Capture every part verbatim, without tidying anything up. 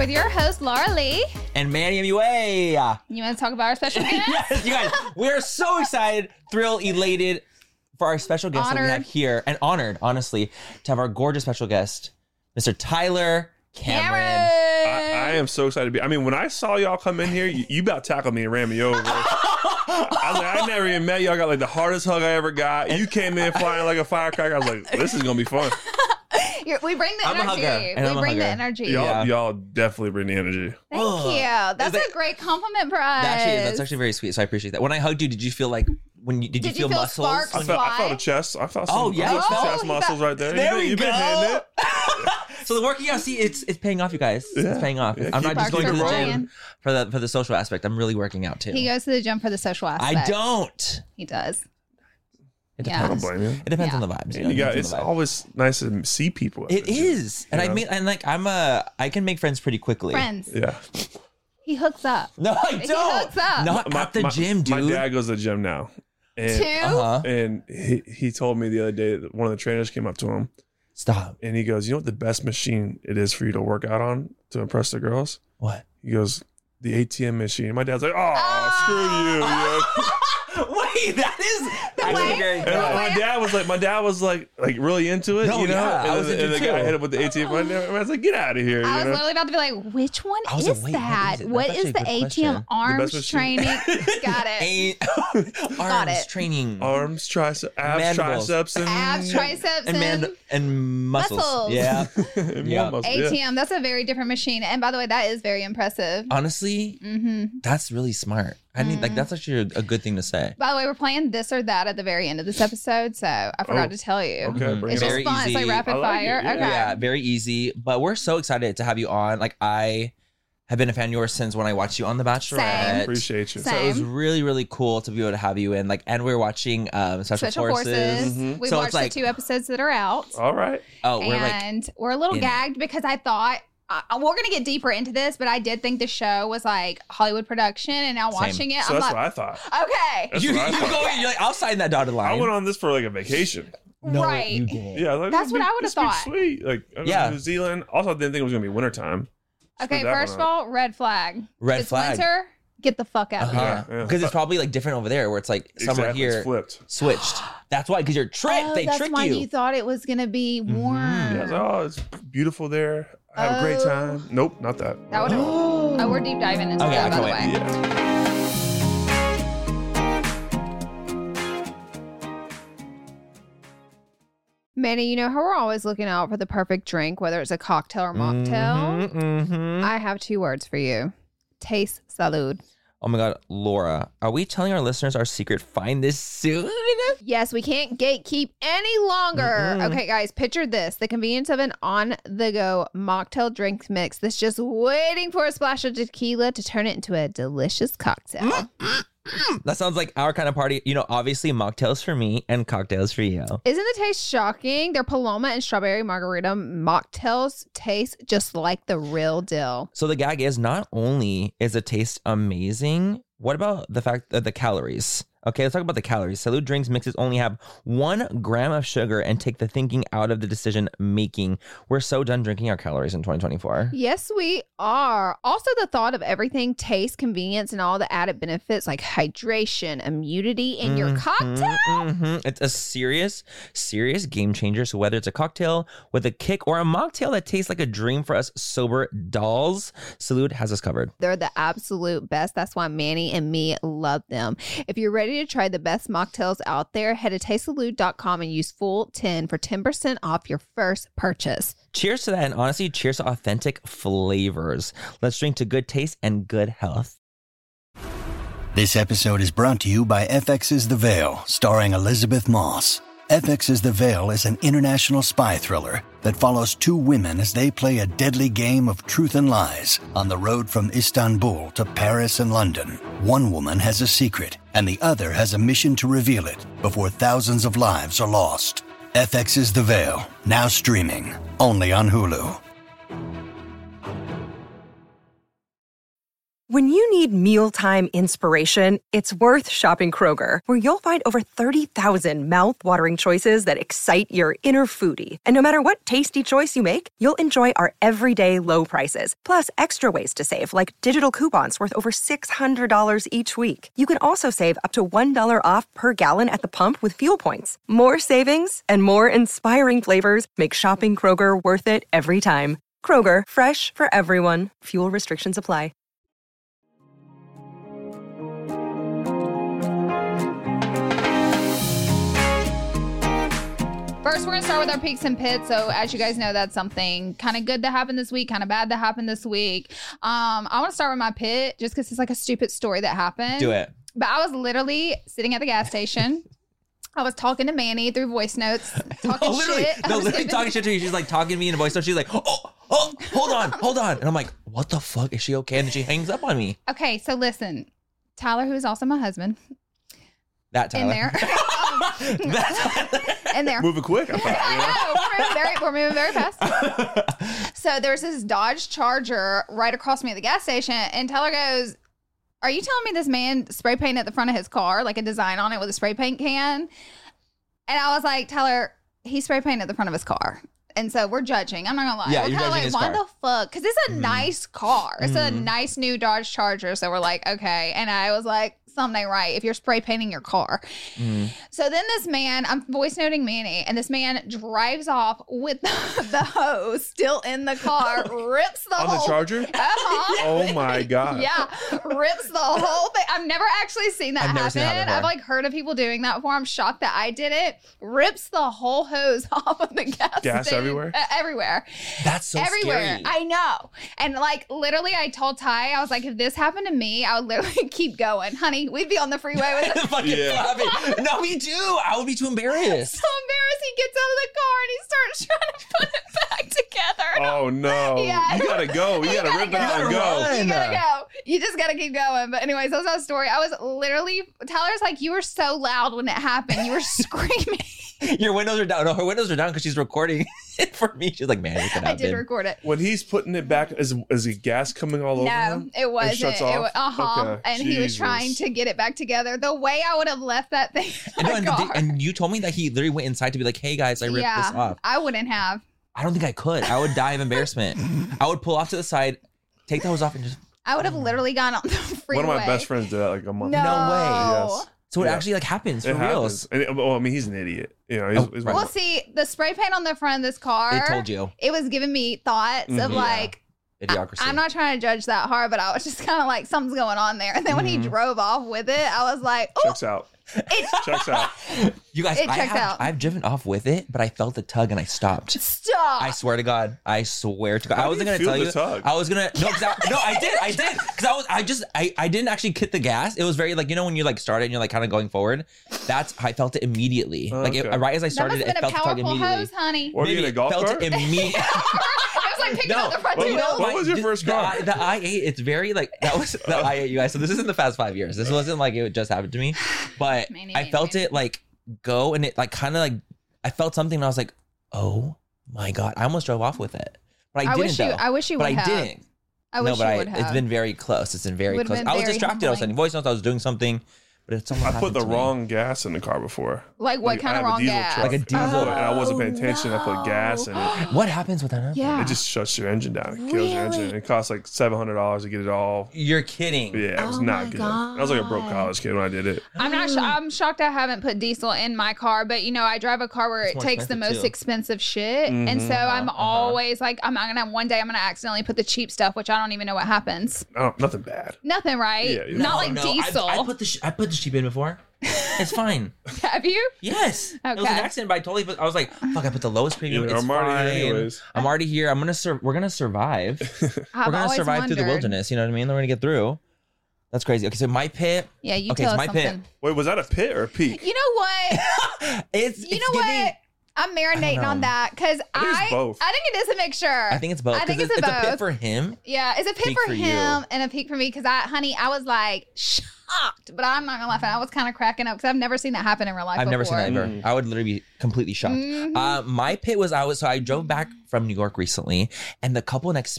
with your host, Laura Lee. And Manny M U A. You want to talk about our special guest? Yes, you guys, we're so excited, thrilled, elated for our special guest Honored. that we have here. And honored, honestly, to have our gorgeous special guest, Mister Tyler Cameron. Cameron. I, I am so excited to be. I mean, when I saw y'all come in here, you, you about tackled me and ran me over. I was like, I never even met y'all. Got like the hardest hug I ever got. You came in flying like a firecracker. I was like, this is gonna be fun. You're, we bring the I'm a energy. hugger, and I'm We a bring the hugger. energy. Y'all, Yeah. y'all definitely bring the energy. Thank Ugh. you. That's Is a great compliment for us. That actually, that's actually very sweet. So I appreciate that. When I hugged you, did you feel like when you did, Did you you feel feel muscles? sparks? I felt, I felt Why? a chest. I felt some, Oh, yeah, I you felt some felt- chest he muscles felt- right there. There you we been, you been go. hitting it. So the working out, see, it's it's paying off, you guys. Yeah. It's paying off. Yeah, I'm keep- not just keep going to it the rolling. gym for the for the social aspect. I'm really working out too. He goes to the gym for the social aspect. I don't. He does. It Yeah. I don't depends. blame you. It depends Yeah. on the vibes. And you It got, depends it's on the vibe. always nice to see people. at It the gym, is, and you I know? mean, and like I'm a, I can make friends pretty quickly. Friends. Yeah. He hooks up. No, I He don't. hooks up. Not My- at the my- gym, dude. My dad goes to the gym now. And, Two. Uh-huh. and he, he told me the other day that one of the trainers came up to him Stop. and he goes, you know what the best machine it is for you to work out on to impress the girls? What? He goes, the A T M machine. My dad's like, oh, screw you. you know? Wait, that is actually way- very And good. my, my dad was like, my dad was like, like really into it, No, you know. yeah, and I was then, into and the it guy too. hit him with the A T M. My dad, I was like, get out of here. I you was know? literally about to be like, which one I was is like, wait, what that? is it? What That's is actually the a good A T M question. arms machine. training? Got it. A- Got arms it. training. Arms, triceps, abs, Mandibles. triceps, and Abs, triceps, and and, man and muscles. Muscles. Yeah. and more Yeah. muscle, yeah. A T M. That's a very different machine. And by the way, that is very impressive. Honestly, Mm-hmm. that's really smart. I need like that's actually a, a good thing to say. By the way, we're playing this or that at the very end of this episode, so I forgot Oh, to tell you. Okay, Mhm. bring It's it just Very on. fun. It's like easy. rapid I like it, fire. yeah. Okay. Yeah, very easy. But we're so excited to have you on. Like I have been a fan of yours since when I watched you on The Bachelorette. Appreciate you. Same. So it was really, really cool to be able to have you in. Like, and we are watching um, Special, Special Forces. Forces. Mhm. We've So it's watched like- the two episodes that are out. All right. Oh, we're like, and we're a little in it. gagged because I thought uh, we're gonna get deeper into this, but I did think the show was like Hollywood production, and now Same. watching it, So I'm that's like, what I thought. okay, That's you, what I you thought. go in, you're like, I'll sign that dotted line. I went on this for like a vacation. No, right. you didn't. Yeah, like, That's this what be- I would've this be thought. Sweet, like I Yeah. yeah. New Zealand. Also, I didn't think it was gonna be wintertime. Okay, Screw that first of one up. all, red flag. Red It's flag. winter. Get the fuck out of Uh-huh. here. Yeah, yeah. Because it's probably like different over there where it's like summer Exactly, here it's flipped. switched. That's why, because you're tricked. Oh, they that's trick why you. you thought it was gonna be warm. Mhm. Yeah, I was like, oh, it's beautiful there. I have a great Oh. time. Nope, not that. That would. Oh, we're deep diving into Okay, that, I by the can't way. wait. Yeah. Manny, you know how we're always looking out for the perfect drink, whether it's a cocktail or mocktail? Mhm, mhm. I have two words for you. Taste salud. Oh my God, Laura, are we telling our listeners our secret? Find this soon. Yes, we can't gatekeep any longer. Mm-mm. Okay, guys, picture this. The convenience of an on-the-go mocktail drink mix that's just waiting for a splash of tequila to turn it into a delicious cocktail. That sounds like our kind of party. You know, obviously mocktails for me and cocktails for you. Isn't the taste shocking? Their Paloma and strawberry margarita mocktails taste just like the real deal. So the gag is not only is the taste amazing, what about the fact that the calories? Okay, let's talk about the calories. Salud drinks mixes only have one gram of sugar and take the thinking out of the decision making. We're so done drinking our calories in twenty twenty-four. Yes, we are. Also, the thought of everything, taste, convenience, and all the added benefits like hydration, immunity in your Mhm, cocktail. mhm. It's a serious, serious game changer. So whether it's a cocktail with a kick or a mocktail that tastes like a dream for us sober dolls, Salud has us covered. They're the absolute best. That's why Manny and me love them. If you're ready to try the best mocktails out there, head to taste salud dot com and use full ten for ten percent off your first purchase. Cheers to that, and honestly, cheers to authentic flavors. Let's drink to good taste and good health. This episode is brought to you by F X's The Veil, starring Elizabeth Moss. F X's The Veil is an international spy thriller that follows two women as they play a deadly game of truth and lies on the road from Istanbul to Paris and London. One woman has a secret, and the other has a mission to reveal it before thousands of lives are lost. F X's The Veil, now streaming, only on Hulu. When you need mealtime inspiration, it's worth shopping Kroger, where you'll find over thirty thousand mouth-watering choices that excite your inner foodie. And no matter what tasty choice you make, you'll enjoy our everyday low prices, plus extra ways to save, like digital coupons worth over six hundred dollars each week. You can also save up to one dollar off per gallon at the pump with fuel points. More savings and more inspiring flavors make shopping Kroger worth it every time. Kroger, fresh for everyone. Fuel restrictions apply. First, we're going to start with our peaks and pits. So as you guys know, that's something kind of good that happened this week, kind of bad that happened this week. Um, I want to start with my pit just because it's like a stupid story that happened. Do it. But I was literally sitting at the gas station. I was talking to Manny through voice notes, talking no, literally, shit. No, literally talking shit to me. She's like talking to me in a voice note. She's like, oh, oh, hold on, hold on. And I'm like, what the fuck? Is she okay? And then she hangs up on me. Okay, so listen. Tyler, who is also my husband. That Tyler. In there. that Tyler. In there. Moving quick. I thought, I know. We're moving very, we're moving very fast. So there's this Dodge Charger right across from me at the gas station. And Tyler goes, are you telling me this man spray painted the front of his car, like a design on it with a spray paint can? And I was like, Tyler, he spray painted the front of his car. And so we're judging. I'm not going to lie. Yeah, we're you're kind of judging like, his why car. the fuck? Because it's a Mm. nice car. It's a Mm. nice new Dodge Charger. So we're like, okay. And I was like, something ain't right if you're spray painting your car. Mm. So then this man, I'm voice noting Manny, and this man drives off with the, the hose still in the car, rips the on whole the Charger? Uh-huh. Oh my God. Yeah, rips the whole thing. I've never actually seen that I've never happen. seen that before. I've like heard of people doing that before. I'm shocked that I did it. Rips the whole hose off of the gas. Gas station. everywhere? Uh, everywhere. That's so everywhere. scary. I know. And like literally, I told Ty, I was like, if this happened to me, I would literally keep going, honey. We'd be on the freeway with it. Fucking Yeah. flapping. No, me too. I would be too embarrassed. So embarrassed. He gets out of the car and he starts trying to put it back together. Oh no. Yeah. You gotta go. You You gotta gotta rip it out go. and go. Run. You gotta go. You just gotta keep going. But anyways, that's our story. I was literally, Tyler's like, you were so loud when it happened. You were screaming. Your windows are down. No, her windows are down because she's recording it for me. She's like, man, it could I happen. did record it. When he's putting it back, is is the gas coming all over No, him? it wasn't. shuts It off? was, uh-huh. Okay. And he was Jesus. trying to get it back together. The way I would have left that thing in And, my no, and, car. the- and you told me that he literally went inside to be like, hey guys, I ripped yeah, this off. I wouldn't have. I don't think I could. I would die of embarrassment. I would pull off to the side, take the hose off, and just. I would have literally gone on the freeway. One of my best friends did that like a month No. ago. No way. Yes. So it Yeah. actually like happens for It reals. happens. And it- well, I mean, he's an idiot. You know, he's, Oh, he's right. Well, see, the spray paint on the front of this car. It told you. It was giving me thoughts of Mhm. like, Idiocracy. I'm not trying to judge that hard, but I was just kind of like, something's going on there. And then when he Mhm. drove off with it, I was like, oh, checks out. it Checks out. You guys, It I checks have, out. I've driven off with it, but I felt the tug and I stopped. stop. I swear to God. I swear to God. How I do wasn't you gonna feel tell the you. tug? I was gonna no, 'cause I, no, I did, I did, because I was, I just, I, I didn't actually hit the gas. It was very like you know when you like start it and you're like kind of going forward. That's I felt it immediately. Like it, Okay. right as I that started, must it, have been it a felt the tug powerful immediately. hose, honey. Or you in Maybe a golf felt cart? it immediately. It was like picking No, up the front Well, two you know, wheels. what was your first the, car? The, the I eight, it's very like that was the I eight, you guys. So this is in the past five years. This wasn't like it just happened to me, but Manny, I Manny, felt Manny. it like go and it like kind of like I felt something and I was like, oh my God, I almost drove off with it, but I, I didn't. wish you. though. I wish you but would I have. didn't. I wish no, but you I, would have. it's been very close. It's been very Would've close. been I was very distracted. I was humbling. sending voice notes. I was doing something, but it's almost I put happened the to me. wrong gas in the car before. Like what Like, kind I of have a wrong diesel gas? Like a diesel. And I wasn't paying Oh, attention. I put gas in it. What happens with that? Yeah. It just shuts your engine down. It kills your engine. It costs like seven hundred dollars to get it all. You're kidding. Yeah, it was Oh not my good. I was like a broke God. college kid when I did it. I'm not. Sh- I'm shocked I haven't put diesel in my car, but you know, I drive a car where It's it more takes the expensive, most too. expensive shit, and Mhm. so I'm Uh-huh. always like, I'm not gonna. One day, I'm gonna accidentally put the cheap stuff, which I don't even know what happens. Oh, nothing bad. Nothing, right? Yeah, yeah. Not No, like no, diesel. I, I put the sh- I put the sheep in before. It's fine. Have you? Yes. It was an Okay. accident, but I totally put, I was like, fuck, I put the lowest premium. Yeah, It's I'm already fine. here anyways. I'm already here. I'm gonna sur- we're gonna survive. I've we're gonna always survive through the wondered. wilderness. You know what I mean? We're gonna get through. That's crazy. Okay, so my pit. Yeah, you Okay, tell it's us my pit. something. Wait, was that a pit or a peak? You know what? It's You it's know giving- what? I'm marinating know. on that because I think I, it's both. I think it is a mixture. I think it's both. I think 'cause it's, a it's both. a pit for him. Yeah, it's a pit Peak for for you. him and a peak for me because I, honey, I was like shocked, but I'm not gonna laugh. I was kind of cracking up because I've never seen that happen in real life. I've never seen before. that ever. Mm. I would literally be completely shocked. Mhm. Uh, my pit was I was so I drove back from New York recently, and the couple next to me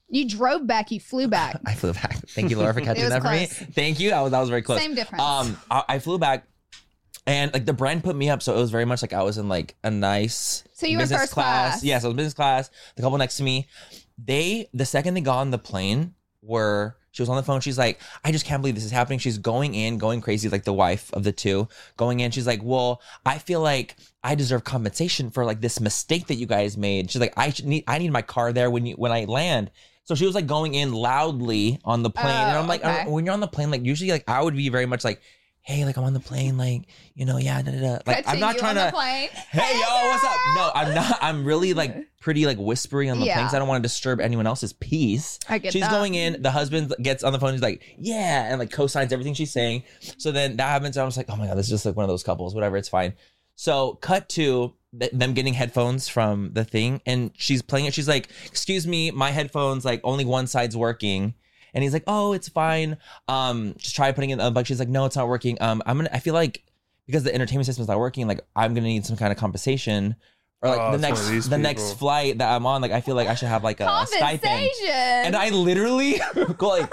You drove back. You flew back. I flew back. Thank you, Laura, for catching was that close. for me. Thank you. I was, that was very close. Same difference. Um, I, I flew back, and like the brand put me up, so it was very much like I was in like a nice So you were business first class. Yes, I was business class. The couple next to me, they the second they got on the plane, were she was on the phone. She's like, I just can't believe this is happening. She's going in, going crazy, like the wife of the two, going in. She's like, well, I feel like I deserve compensation for like this mistake that you guys made. She's like, I should need, I need my car there when you when I land. So she was like going in loudly on the plane, Oh, and I'm like, okay. I- when you're on the plane, like usually, like I would be very much like, hey, like I'm on the plane, like you know, yeah, da, da, da. Like Cut I'm to not you trying on to. the plane. Hey, yo, what's up? No, I'm not. I'm really like pretty like whispery on the Yeah. plane because I don't want to disturb anyone else's peace. I get She's that. going in. The husband gets on the phone. He's like, yeah, and like co-signs everything she's saying. So then that happens. And I was like, oh my god, this is just like one of those couples. Whatever, it's fine. So cut to th- them getting headphones from the thing, and she's playing it. She's like, excuse me, my headphones, like only one side's working. And he's like, oh, it's fine. Um, just try putting it in the bug. She's like, no, it's not working. Um, I'm gonna. I feel like because the entertainment system's not working, like I'm gonna need some kind of compensation, or like Oh, the it's one next of these the next people. flight that I'm on. Like I feel like I should have like a, a stipend. Compensation. And I literally go like.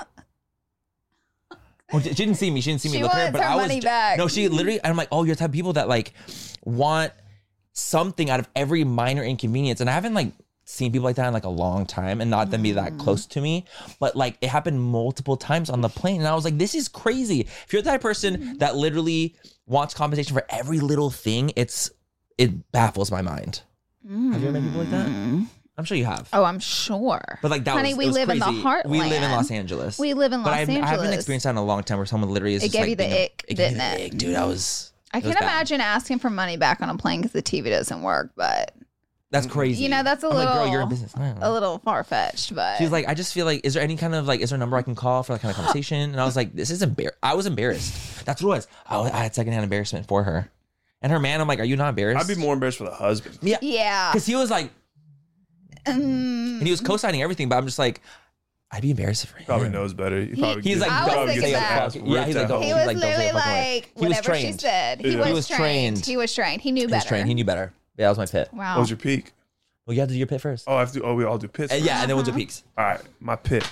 Well, she didn't see me. She didn't see me She look at her, wants but her I was money back. no. She literally. I'm like, oh, you're the type of people that like want something out of every minor inconvenience, and I haven't like seen people like that in like a long time, and not them be that close to me. But like it happened multiple times on the plane, and I was like, this is crazy. If you're the type of person that literally wants compensation for every little thing, it's it baffles my mind. Have you ever met people like that? I'm sure you have. Oh, I'm sure. But like that Honey, was, we it was live in the crazy. heartland. We live in Los Angeles. We live in but Los I've, Angeles. I haven't experienced that in a long time where someone literally is It just gave like you the being a- ick, it gave me didn't the it? ick, dude. I was. I it was can bad. imagine asking for money back on a plane because the T V doesn't work, but That's crazy. you know, that's a I'm little, like, girl, you're in business. I don't know. a little far fetched. But She's like, I just feel like, is there any kind of like, is there a number I can call for like kind of conversation? And I was like, this is embar. I was embarrassed. That's what it was. I, was, I had secondhand embarrassment for her. And her man, I'm like, are you not embarrassed? I'd be more embarrassed for the husband. Yeah. yeah, Because he was like, Mm, and he was co-signing everything, but I'm just like, I'd be embarrassed for him. Probably knows better. He probably He's gets- like, I was don't thinking say a that. fuck. Yeah, he's like, don't. he he's was like, don't say a literally fucking word. like He was whatever she trained. said. He Yeah. was, He was trained. trained. He was trained. He knew He better. was trained. He knew better. Yeah, that was my pit. Wow. What was your peak? Well, you have to do your pit first. Oh, I have to. Oh, we all do pits. Uh, first? yeah, and then we'll do peaks. All right, my pit.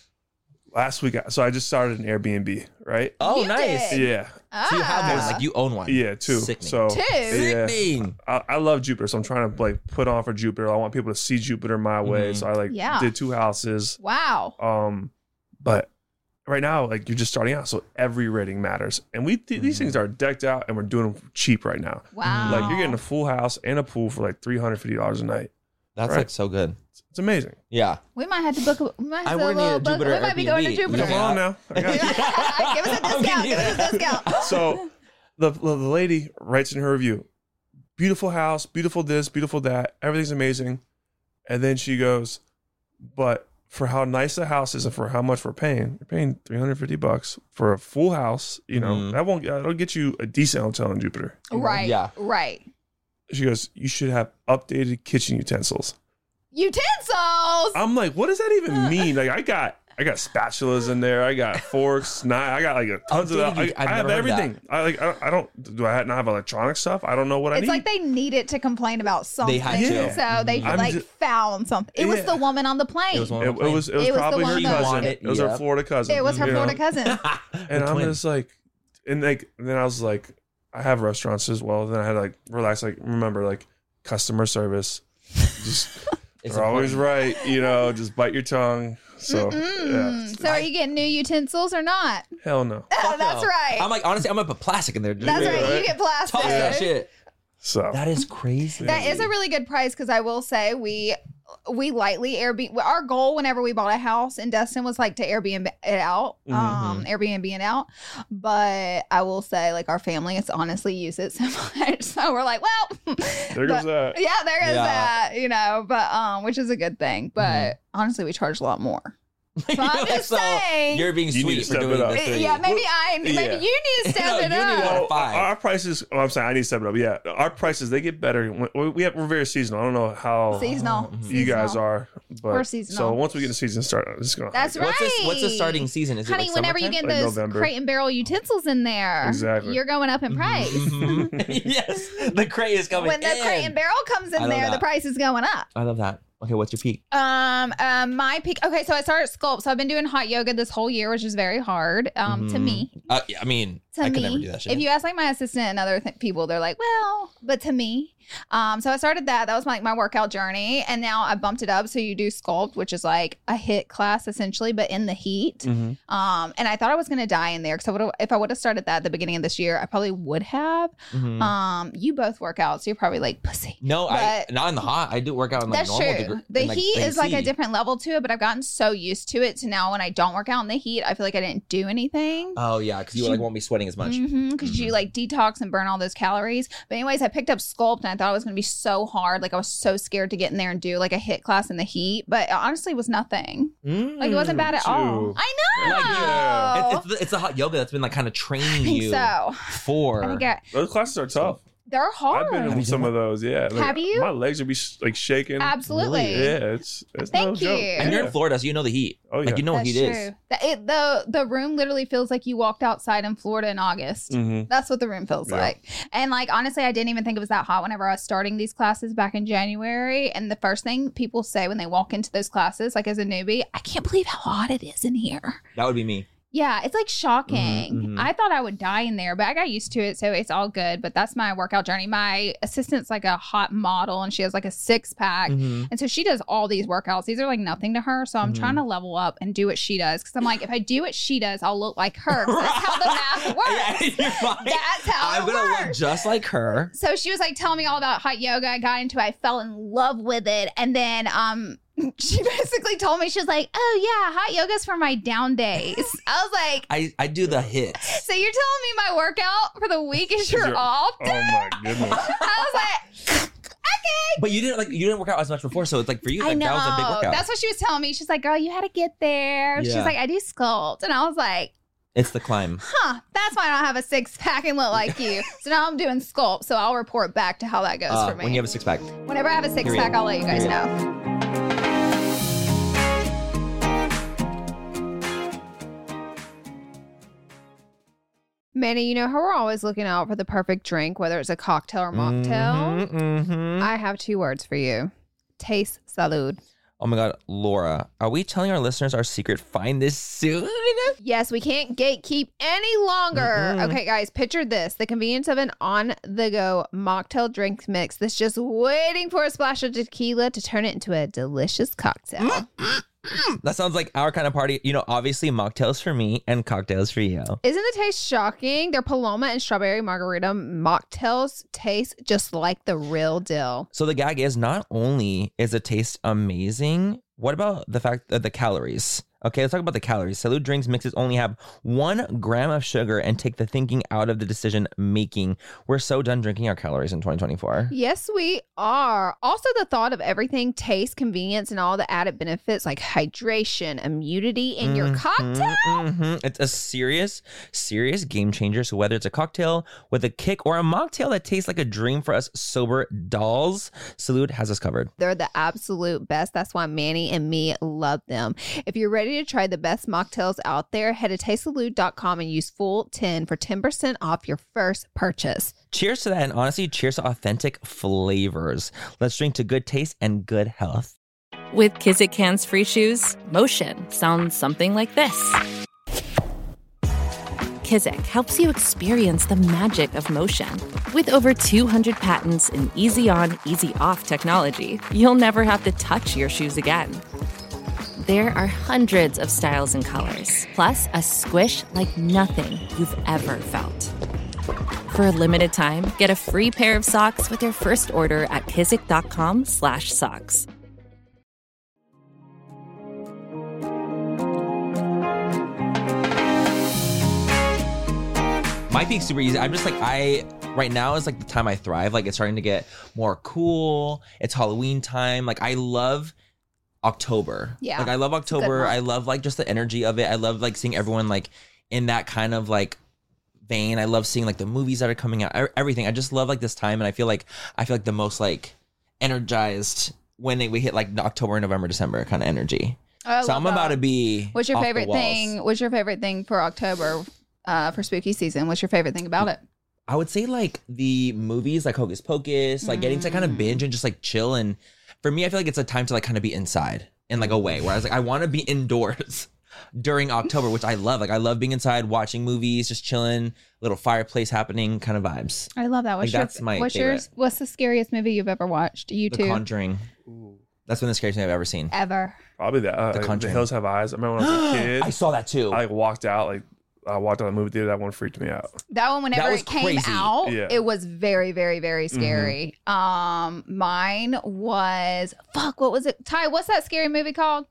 Last week, I- so I just started an Airbnb, right? Oh, You nice. did. Yeah, So you have one, Ah. like you own one. yeah, two. Sickening. So Two? yeah. Sickening. I, I love Jupiter, so I'm trying to like put on for Jupiter. I want people to see Jupiter my way, Mhm. so I like Yeah. did two houses. Wow. Um, but right now, like you're just starting out, so every rating matters, and we th- these things are decked out, and we're doing them cheap right now. Wow. Like you're getting a full house and a pool for like three hundred fifty dollars a night. That's Right. like so good. It's amazing. Yeah. We might have to book. A, we might I have to wouldn't need a little book- Jupiter We might be going to Airbnb. Jupiter. Come Yeah. on now. I got you. Give us a I'm discount. giving you Give us a that. discount. So the, the the lady writes in her review, beautiful house, beautiful this, beautiful that, everything's amazing. And then she goes, but for how nice the house is and for how much we're paying, you're paying three hundred fifty bucks for a full house. You know, Mhm. that won't, that'll get you a decent hotel in Jupiter. Right. Yeah. Right. She goes, you should have updated kitchen utensils. Utensils. I'm like, what does that even mean? Like, I got, I got spatulas in there. I got forks, knives. I got like a tons of Updated that. ut- I, I've I have never heard that. everything. I like, I, I don't, do I not have electronic stuff? I don't know what I It's need. like they needed to complain about something, had to. so they I'm like ju- found something. It was Yeah. the woman on the plane. It was one It, of it was it was It was the probably one her that- cousin. wanted- It was her yep. Florida cousin. It was her you know? Florida cousin. And I'm twin. just like, and like, and then I was like, I have restaurants as well. Then I had to like relax, like remember like customer service. Just It's they're always important. right, you know. Just bite your tongue. So yeah, Mm. So are you getting new utensils or not? hell no. Oh, that's no. right. I'm like, honestly, I'm gonna put plastic in there. dude. that's Yeah, right. right. You get plastic. Toss that shit. So That is crazy. That is a really good price because I will say we we lightly Airbnb. Our goal whenever we bought a house in Destin was like to Airbnb it out, um, Airbnb it out. But I will say, like our family, it's honestly use it so much, so we're like, well, there goes that. yeah, there is Yeah. that, you know. But um, which is a good thing. But honestly, we charge a lot more. So I'm just So, saying. You're being You need to sweet for step doing it up. this. for yeah, you. maybe I, maybe Yeah. you need to step No, it you need up. to- Well, five. our prices. Oh, I'm saying I need to step it up. Yeah, our prices they get better. When- We have we're very seasonal. I don't know how Seasonal. you guys Seasonal. are, but We're seasonal. So once we get the season started, it's gonna. That's hike up. right. What's this, what's the starting season? Is Honey, it like whenever you summertime? get Like those November. crate and barrel utensils in there, Exactly. you're going up in price. Mhm. yes, the crate is coming When the in. crate and barrel comes I in love there, the that. price is going up. I love that. Okay, what's your peak? Um, um, my peak. Okay, so I started sculpt. So I've been doing hot yoga this whole year, which is very hard. Um, Mhm. to me, Uh, I mean, to I me, could never do that shit. if you ask like my assistant and other th- people, they're like, well, but to me, um, so I started that. That was my, like my workout journey, and now I bumped it up. So you do sculpt, which is like a HIIT class essentially, but in the heat. Mhm. Um, and I thought I was gonna die in there because I would if I would have started that at the beginning of this year, I probably would have. Mhm. Um, you both work out, so you're probably like pussy. no, I but- not in the hot. I do work out in like That's normal. true. degree- The in, like, heat is like a A C. different level to it, but I've gotten so used to it to now when I don't work out in the heat, I feel like I didn't do anything. Oh yeah, because you She- like won't be sweating as much. Mm-hmm, because you Mhm. like detox and burn all those calories. But anyways, I picked up Sculpt and I thought it was going to be so hard. Like I was so scared to get in there and do like a HIIT class in the heat, but it honestly was nothing. Like it wasn't bad at all. True. I know. Like, yeah. It's, it's, the, it's the hot yoga that's been like kind of I training think you so. for. I think I, Those classes are tough. they're hard. I've been in some of those. Yeah. Like, Have you? My legs would be sh- like shaking. Absolutely. Really? Yeah, it's it's Thank no joke. you. and you're in Yeah. Florida, so you know the heat. Oh, yeah. Like you know what That's heat true. is. The, it, the the room literally feels like you walked outside in Florida in August. Mhm. That's what the room feels Yeah. like. And like honestly, I didn't even think it was that hot whenever I was starting these classes back in January. And the first thing people say when they walk into those classes, like as a newbie, I can't believe how hot it is in here. That would be me. Yeah, it's like shocking. Mhm, mhm. I thought I would die in there, but I got used to it, so it's all good. But that's my workout journey. My assistant's like a hot model, and she has like a six pack, Mhm. and so she does all these workouts. These are like nothing to her, so I'm Mhm. trying to level up and do what she does. Because I'm like, if I do what she does, I'll look like her. 'Cause that's how the math works. Yeah, in your mind, That's how I'm it gonna look works. just like her. So she was like telling me all about hot yoga. I got into it. I fell in love with it. And then um she basically told me, she was like, oh yeah, hot yoga's for my down days. I was like, I, I do the hits. so you're telling me my workout for the week is your You're- off Oh day? my goodness. I was like, okay. But you didn't like you didn't work out as much before, so it's like for you, I like know. that was a big workout. That's what she was telling me. She's like, girl, you had to get there. She's Yeah. like, I do sculpt. And I was like, It's the climb. huh, that's why I don't have a six pack and look like you. So now I'm doing sculpt. So I'll report back to how that goes Uh, for me. when you have a six pack. Whenever I have a six Period. pack, I'll let you guys Period. know. Manny, you know how we're always looking out for the perfect drink, whether it's a cocktail or mocktail? Mhm, mhm. I have two words for you. Taste salud. Oh my God, Laura, are we telling our listeners our secret find this soon? Yes, we can't gatekeep any longer. Mm-mm. Okay, guys, picture this. The convenience of an on-the-go mocktail drink mix that's just waiting for a splash of tequila to turn it into a delicious cocktail. That sounds like our kind of party. You know, obviously mocktails for me and cocktails for you. Isn't the taste shocking? Their Paloma and strawberry margarita mocktails taste just like the real deal. So the gag is not only is the taste amazing, what about the fact that the calories? Okay, let's talk about the calories. Salud drinks mixes only have one gram of sugar and take the thinking out of the decision making. We're so done drinking our calories in twenty twenty-four. Yes, we are. Also, the thought of everything, taste, convenience, and all the added benefits like hydration, immunity in your Mhm, cocktail. mhm. It's a serious, serious game changer. So whether it's a cocktail with a kick or a mocktail that tastes like a dream for us sober dolls, Salud has us covered. They're the absolute best. That's why Manny and me love them. If you're ready to try the best mocktails out there, head to taste salud dot com and use full ten for ten percent off your first purchase. Cheers to that, and honestly, cheers to authentic flavors. Let's drink to good taste and good health. With Kizik Hands Free Shoes, motion sounds something like this. Kizik helps you experience the magic of motion. With over two hundred patents and easy-on, easy-off technology, you'll never have to touch your shoes again. There are hundreds of styles and colors, plus a squish like nothing you've ever felt. For a limited time, get a free pair of socks with your first order at kizik dot com slash socks. My peak's super easy. I'm just like, I, right now is like the time I thrive. Like it's starting to get more cool. It's Halloween time. Like I love October. Yeah, Like I love good October. month. I love like just the energy of it. I love like seeing everyone like in that kind of like vein. I love seeing like the movies that are coming out, e- everything. I just love like this time. And I feel like, I feel like the most like energized when they, we hit like October, November, December kind of energy. I So love I'm that. about to be What's your off the favorite walls. thing? What's your favorite thing for October, uh, for spooky season? What's your favorite thing about it? I would say like the movies like Hocus Pocus, like getting to kind of binge and just like chill and For me, I feel like it's a time to like kind of be inside in like a way where I was like, I want to be indoors during October, which I love. Like I love being inside, watching movies, just chilling, little fireplace happening kind of vibes. I love that. What's Like, your, that's my what's favorite. yours? What's the scariest movie you've ever watched? You The too. Conjuring. That's been the scariest thing I've ever seen. Ever. Probably that. Uh, The the, Conjuring. Hills Have Eyes. I remember when I was a kid. I saw that too. I like walked out like I walked out of the movie theater. That one freaked me out. That one, whenever was it came crazy. out, Yeah. it was very, very, very scary. Um, mine was fuck. What was it? Ty, what's that scary movie called?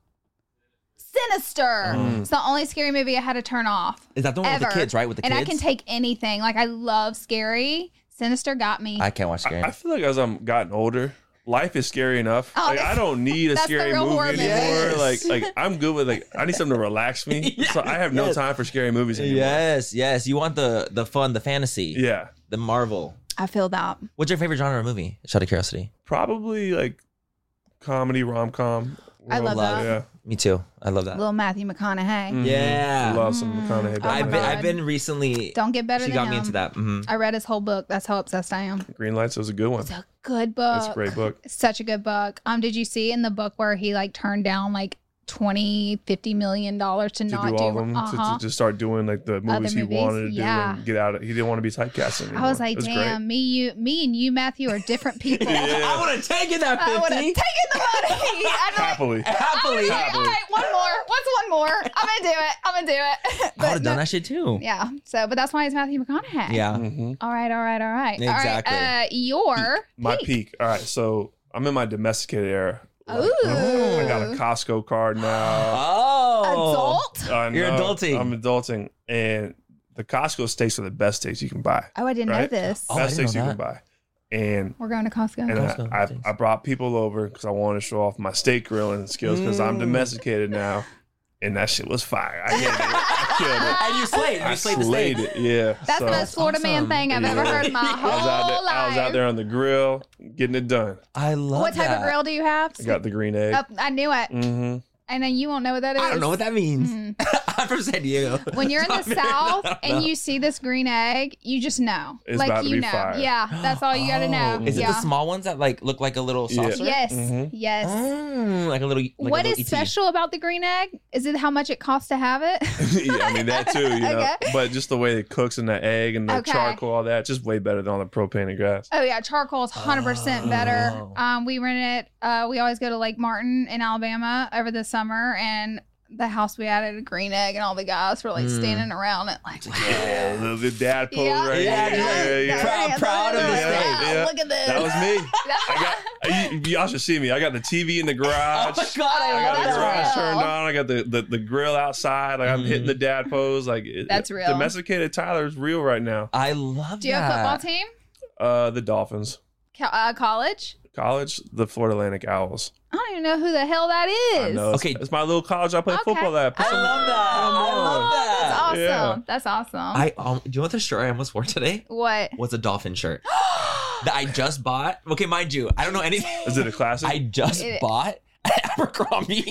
Sinister. It's the only scary movie I had to turn off. Is that the one with ever. the kids, right? With the and kids? I can take anything. Like I love scary. Sinister got me. I can't watch scary. I, I feel like as I'm gotten older, life is scary enough. Oh, like that's- I don't need a that's the scary real movie horror anymore. movie. Like like I'm good with like I need something to relax me. So I have no yes. time for scary movies anymore. yes, yes. You want the the fun, the fantasy, Yeah. the Marvel. I feel that. What's your favorite genre of movie? Just out of curiosity. Probably like comedy, rom com. I love that. Yeah. Me too. I love that. Little Matthew McConaughey. Mhm. Yeah. Love some McConaughey. Oh my I've been, God. I've been recently. Don't get better She than got him. me into that. hmm I read his whole book. That's how obsessed I am. Green Lights was a good one. It's a good book. That's a great book. Such a good book. Um, did you see in the book where he like turned down like twenty, fifty million dollars to, To not do all of them, to- uh-huh. to, to start doing like the movies he movies, wanted to yeah. do and get out of. He didn't want to be typecast anymore. I was like, It damn, me, you, me, and you, Matthew, are different people. Yeah. I would have taken that I would have fifty. taken the money. I'd be like, Happily. I Happily. was like, all right, one more. What's one more? I'm gonna do it. I'm gonna do it. I would But have done no- that shit too. Yeah. So, but that's why it's Matthew McConaughey. Yeah. Mhm. All right. All right. All right. Exactly. All right. Uh, your My peak. peak. All right, so I'm in my domesticated era. Ooh. I got a Costco card now. Oh. Adult. I You're know, adulting. I'm adulting, and the Costco steaks are the best steaks you can buy. Oh, I didn't Right? know this. Oh, I best didn't steaks know you can that. buy. And We're going to Costco. and Costco I, steaks. I, I brought people over because I wanted to show off my steak grilling skills because I'm Mm. domesticated now, and that shit was fire. I killed it. I killed it. And you slayed. I You slayed the slayed steak. it. Yeah, That's so, the most Florida man awesome. thing I've ever Yeah. heard in my I whole was out there. life. I was out there on the grill getting it done. I love What type that. of grill do you have? I got the green egg. Oh, I knew it. Mm-hmm. And then you won't know what that is. I don't know what that means. Mhm. I'm from San Diego. When you're in the South I don't and know. you see this green egg, you just know. It's like about to you be know. fire. Yeah, that's all you gotta know. Oh, Is yeah. it the small ones that like look like a little Yeah. saucer? Yes. Mhm. Yes. Mm, like a little. Like What a little is E T. special about the green egg? Is it how much it costs to have it? Yeah, I mean that too, you know. Okay. But just the way it cooks and the egg and the Okay. charcoal, all that, just way better than all the propane and gas. Oh yeah, charcoal is one hundred percent better. Oh. Um, we rent it. Uh, we always go to Lake Martin in Alabama over the summer, and the house we added a green egg, and all the guys were like Mm. standing around it, like, Yeah, the, the dad pose Yeah, right yeah, here. yeah, Yeah, yeah. Proud- proud of Look this at thing. that. Yeah. Look at this. That was me. I got y- y'all should see me. I got the T V in the garage. Oh my god, I, I got love the That's garage that. real. turned on. I got the, the, the grill outside. Like I'm Mhm. hitting the dad pose. Like it, That's real. Domesticated Tyler is real right now. I love Do you have a that. football team? Uh, the Dolphins. Co- uh, college? College, the Florida Atlantic Owls. I don't even know who the hell that I is. know. It's, Okay. it's my little college. I play Okay. football at. I love that. I love That's that. awesome. Yeah. That's awesome. I um, do you know what the shirt I almost wore today? what? Was a dolphin shirt that I just bought. Okay, mind you, I don't know anything. Is it a classic? I just It- bought at Abercrombie.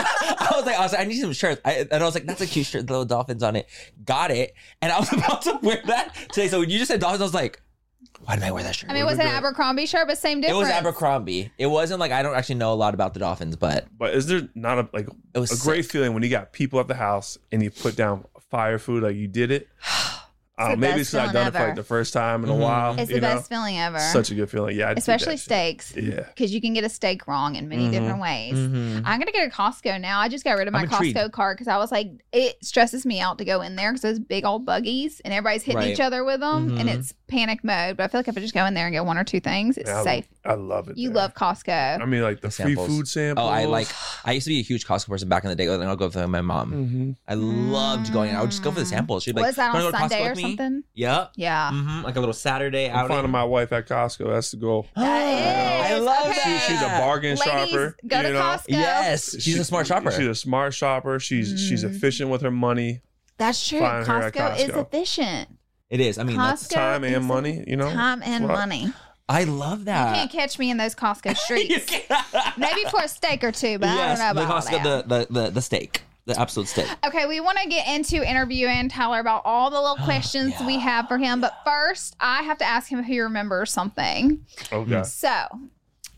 I was like, I was like, I need some shirts. I, and I was like, that's a cute shirt, the little dolphins on it. Got it. And I was about to wear that today. So when you just said dolphins, I was like, why did I wear that shirt? I mean, it was an Abercrombie shirt, but same it difference. was Abercrombie. It wasn't like I don't actually know a lot about the dolphins, but But is there not a like it was a great sick. feeling when you got people at the house and you put down fire food like you did it? I don't the know, maybe best it's because I've done feeling it for like ever. the first time in a Mhm. while. It's you the know? best feeling ever. Such a good feeling. Yeah, I did Especially that shit. steaks. Yeah. Because you can get a steak wrong in many Mhm. different ways. Mhm. I'm gonna get a Costco now. I just got rid of my I'm intrigued. Costco card because I was like, it stresses me out to go in there because those big old buggies and everybody's hitting Right. each other with them, and Mhm. it's panic mode. But I feel like if I just go in there and get one or two things, it's Yeah, I- safe. I love it. You there. love Costco. I mean, like the The free samples. food samples. Oh, I like. I used to be a huge Costco person back in the day. Like, I'll go with my mom. Mm-hmm. I loved going. I would just go for the Mm. samples. She'd be like, was that "Wanna on go to Costco Sunday or with me?" something? Yep. Yeah. hmm Like a little Saturday I'm outing. finding my wife at Costco. That's the goal. That I is. love Okay. that. She, she's a bargain Ladies, shopper. go to you know? Costco. Yes, she's She- a smart shopper. She's a smart shopper. She's she's Mm. efficient with her money, That's true. Find her at Costco, is Costco. efficient. it is. I mean, that's, Costco time and is money. You know, Time and That's what- money. I love You that. can't catch me in those Costco You streets. can't- Maybe for a steak or two, but yes, I don't know the about Costco, that. the, the the the steak, the absolute steak. Okay, we want to get into interviewing Tyler about all the little questions Yeah. we have for him. But first, I have to ask him if he remembers something. Okay. So,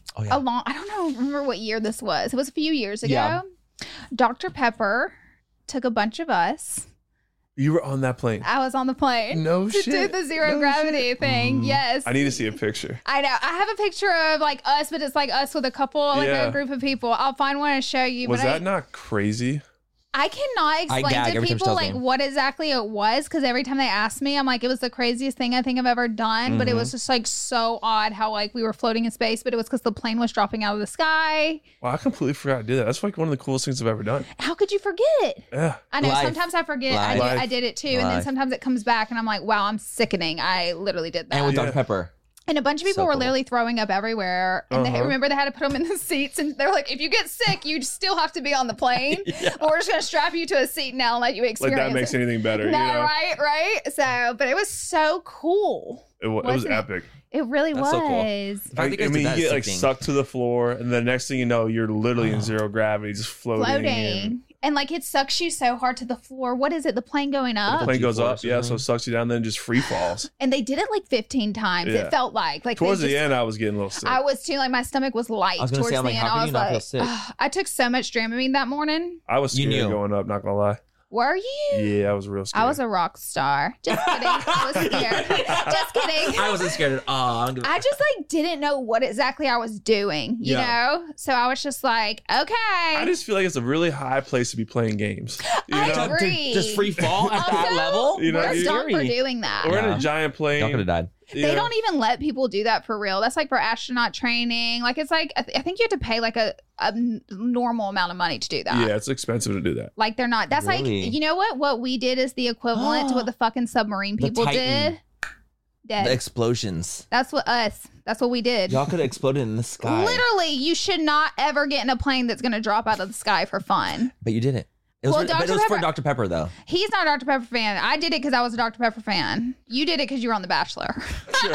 Oh yeah. a long, I don't know, remember what year this was. It was a few years ago. Yeah. Doctor Pepper took a bunch of us. You were on that plane. I was on the plane. No to shit. do the zero No gravity shit. thing. Mm. Yes. I need to see a picture. I know. I have a picture of like us, but it's like us with a couple, like Yeah. a group of people. I'll find one and show you. Was but that I, not crazy? I cannot explain gag to every time she people tells like me. what exactly it was because every time they ask me, I'm like, it was the craziest thing I think I've ever done. But it was just like so odd how like we were floating in space, but it was because the plane was dropping out of the sky. Wow, I completely forgot I did that. That's like one of the coolest things I've ever done. How could you forget? Yeah. I know. Life. Sometimes I forget I Life. did, I did it too, and then Life. sometimes it comes back, and I'm like, wow, I'm sickening. I literally did that. And with Yeah. Doctor Pepper. And a bunch of people So were cool. literally throwing up everywhere. And they Uh-huh. remember they had to put them in the seats. And they're like, if you get sick, you still have to be on the plane. But we're just going to strap you to a seat now and let you Like experience that makes it. anything better. No, you know? right, right. So, but it was so cool. It, wa- it was Wasn't it? epic. It really That's was. so cool. I, The fact that I you guys mean, did you that get is like sickening. sucked to the floor, and the next thing you know, you're literally in zero gravity, just floating. Floating. And And like it sucks you so hard to the floor. What is it? The plane going the up? plane goes up, G-force or yeah, so something. it sucks you down, then just free falls. And they did it like fifteen times. Yeah. It felt like. like Towards they the just- end, I was getting a little sick. I was too, like my stomach was light I was gonna towards say, I'm the like, end. how I can was you not feel like, sick? ugh. I took so much Dramamine that morning. I was You scared knew. going up, not gonna lie. Were you? Yeah, I was real scared. I was a rock star. Just kidding. I was scared. Just kidding. I wasn't scared at all. I'm gonna- I just like didn't know what exactly I was doing, you Yeah. know? So I was just like, okay. I just feel like it's a really high place to be playing games. You I know? agree. To just free fall at that Also, level? You know, we're you- dumb for Scary. doing that. We're in Yeah. a giant plane. Y'all could have died. you They know? don't even let people do that for real. That's like for astronaut training. Like it's like I, th- I think you have to pay like a, a n- normal amount of money to do that. Yeah, it's expensive to do that. Like they're not. That's Really? like you know what? What we did is the equivalent to what the fucking submarine The people Titan. did. Dead. The explosions. That's what us. That's what we did. Y'all could have exploded in the sky. Literally, you should not ever get in a plane that's going to drop out of the sky for fun. But you didn't. It was, Well, for, but it Doctor was for Pepper- Doctor Pepper, though. He's not a Doctor Pepper fan. I did it because I was a Doctor Pepper fan. You did it because you were on The Bachelor. Sure.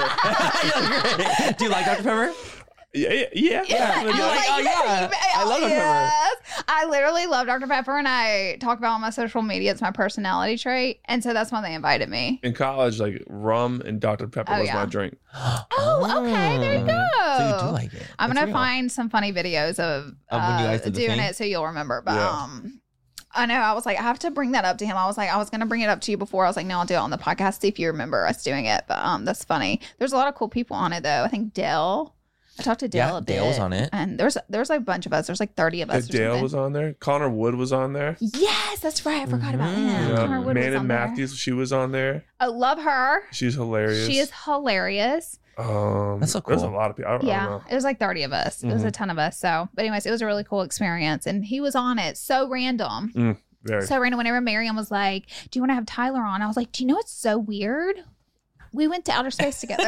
Do you like Doctor Pepper? yeah, yeah, yeah. Yeah. I You're was like, oh, yeah. I love Doctor Pepper. yes. I literally love Doctor Pepper, and I talk about it on my social media. It's my personality trait, and so that's why they invited me. In college, like rum and Doctor Pepper Oh, was yeah. my drink. Oh, okay, there you go. So you do like it. I'm That's gonna real. find some funny videos of, Of when you uh, guys did the doing thing? it, so you'll remember. But Yeah. um, I know I was like, I have to bring that up to him. I was like, I was gonna bring it up to you before. I was like, no, I'll do it on the podcast. See if you remember us doing it. But um, that's funny. There's a lot of cool people on it though. I think Dale. I talked to Dale Yeah, a bit. Dale was on it. and there's there's like a bunch of us. There's like thirty of us. That or Dale something. was on there. Connor Wood was on there. Yes, that's right. I forgot about him. Mhm. Connor Yeah. Wood was Mannon on there. Matthews, she was on there. I love her. She's hilarious. She is hilarious. Um, That's so There's a cool. lot of people. I, don't- I Yeah, don't know. it was like thirty of us. It was a ton of us. So, but anyways, it was a really cool experience, and he was on it. So random. Mm, very. So random. Whenever Miriam was like, "Do you want to have Tyler on?" I was like, "Do you know what's so weird? We went to outer space together.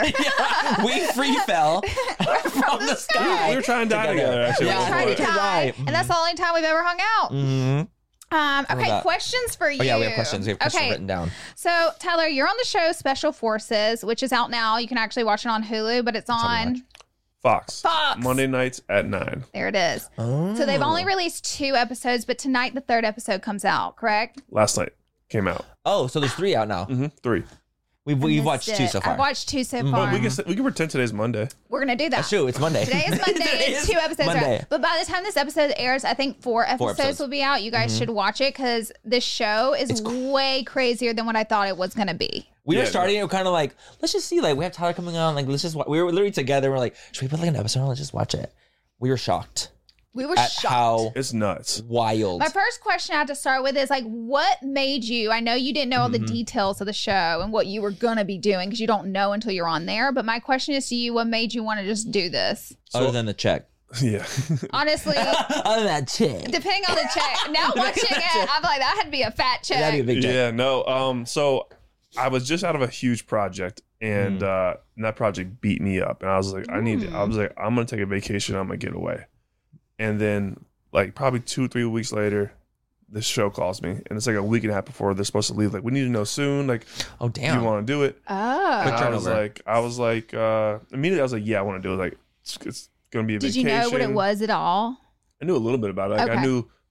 We free fell from the sky. we were trying to die together. actually. Yeah, at one Tried to point. die, die. and that's the only time we've ever hung out." Mm-hmm. Um, love okay, that. questions for you. Oh, yeah, we have questions. We have questions Okay, written down. so Tyler, you're on the show Special Forces, which is out now. You can actually watch it on Hulu, but it's how we on. watch. Fox. Fox. Monday nights at nine. There it is. Oh. So they've only released two episodes, but tonight the third episode comes out, correct? Last night came out. Oh, so there's three out now. hmm Three. We've, I we've missed watched it. two so far. I've watched two so Mm. far. But we can say- we can pretend today's Monday. We're gonna do that. That's true. It's Monday. Today is Monday. Today and is two episodes, Monday. right? But by the time this episode airs, I think four episodes, episodes. will be out. You guys should watch it because this show is It's cr- way crazier than what I thought it was gonna be. We Yeah, were starting it kind of like, let's just see. Like, we have Tyler coming on. Like, let's just, wa- we were literally together. We're like, should we put like an episode on? Let's just watch it. We were shocked We were at shocked. how It's nuts. wild. My first question I have to start with is like, what made you? I know you didn't know all the details of the show and what you were gonna be doing because you don't know until you're on there. But my question is to you: what made you want to just do this? Other than the check. Yeah. Honestly, Other than that check. depending on the check. Now watching it, I'm like, that had to be a fat check. That'd be a big check. Yeah, no. Um, so I was just out of a huge project, and uh, and that project beat me up, and I was like, I need. To, I was like, I'm gonna take a vacation. I'm gonna get away, and then like probably two, three weeks later, this show calls me, and it's like a week and a half before they're supposed to leave. Like, we need to know soon. Like, Oh, do damn. you want to do it? Oh, And I was turnover. like, I was like, uh, immediately I was like, yeah, I want to do it. Like, it's, it's gonna be a did you vacation. know what it was at all? I knew a little bit about it. Like, Okay. I knew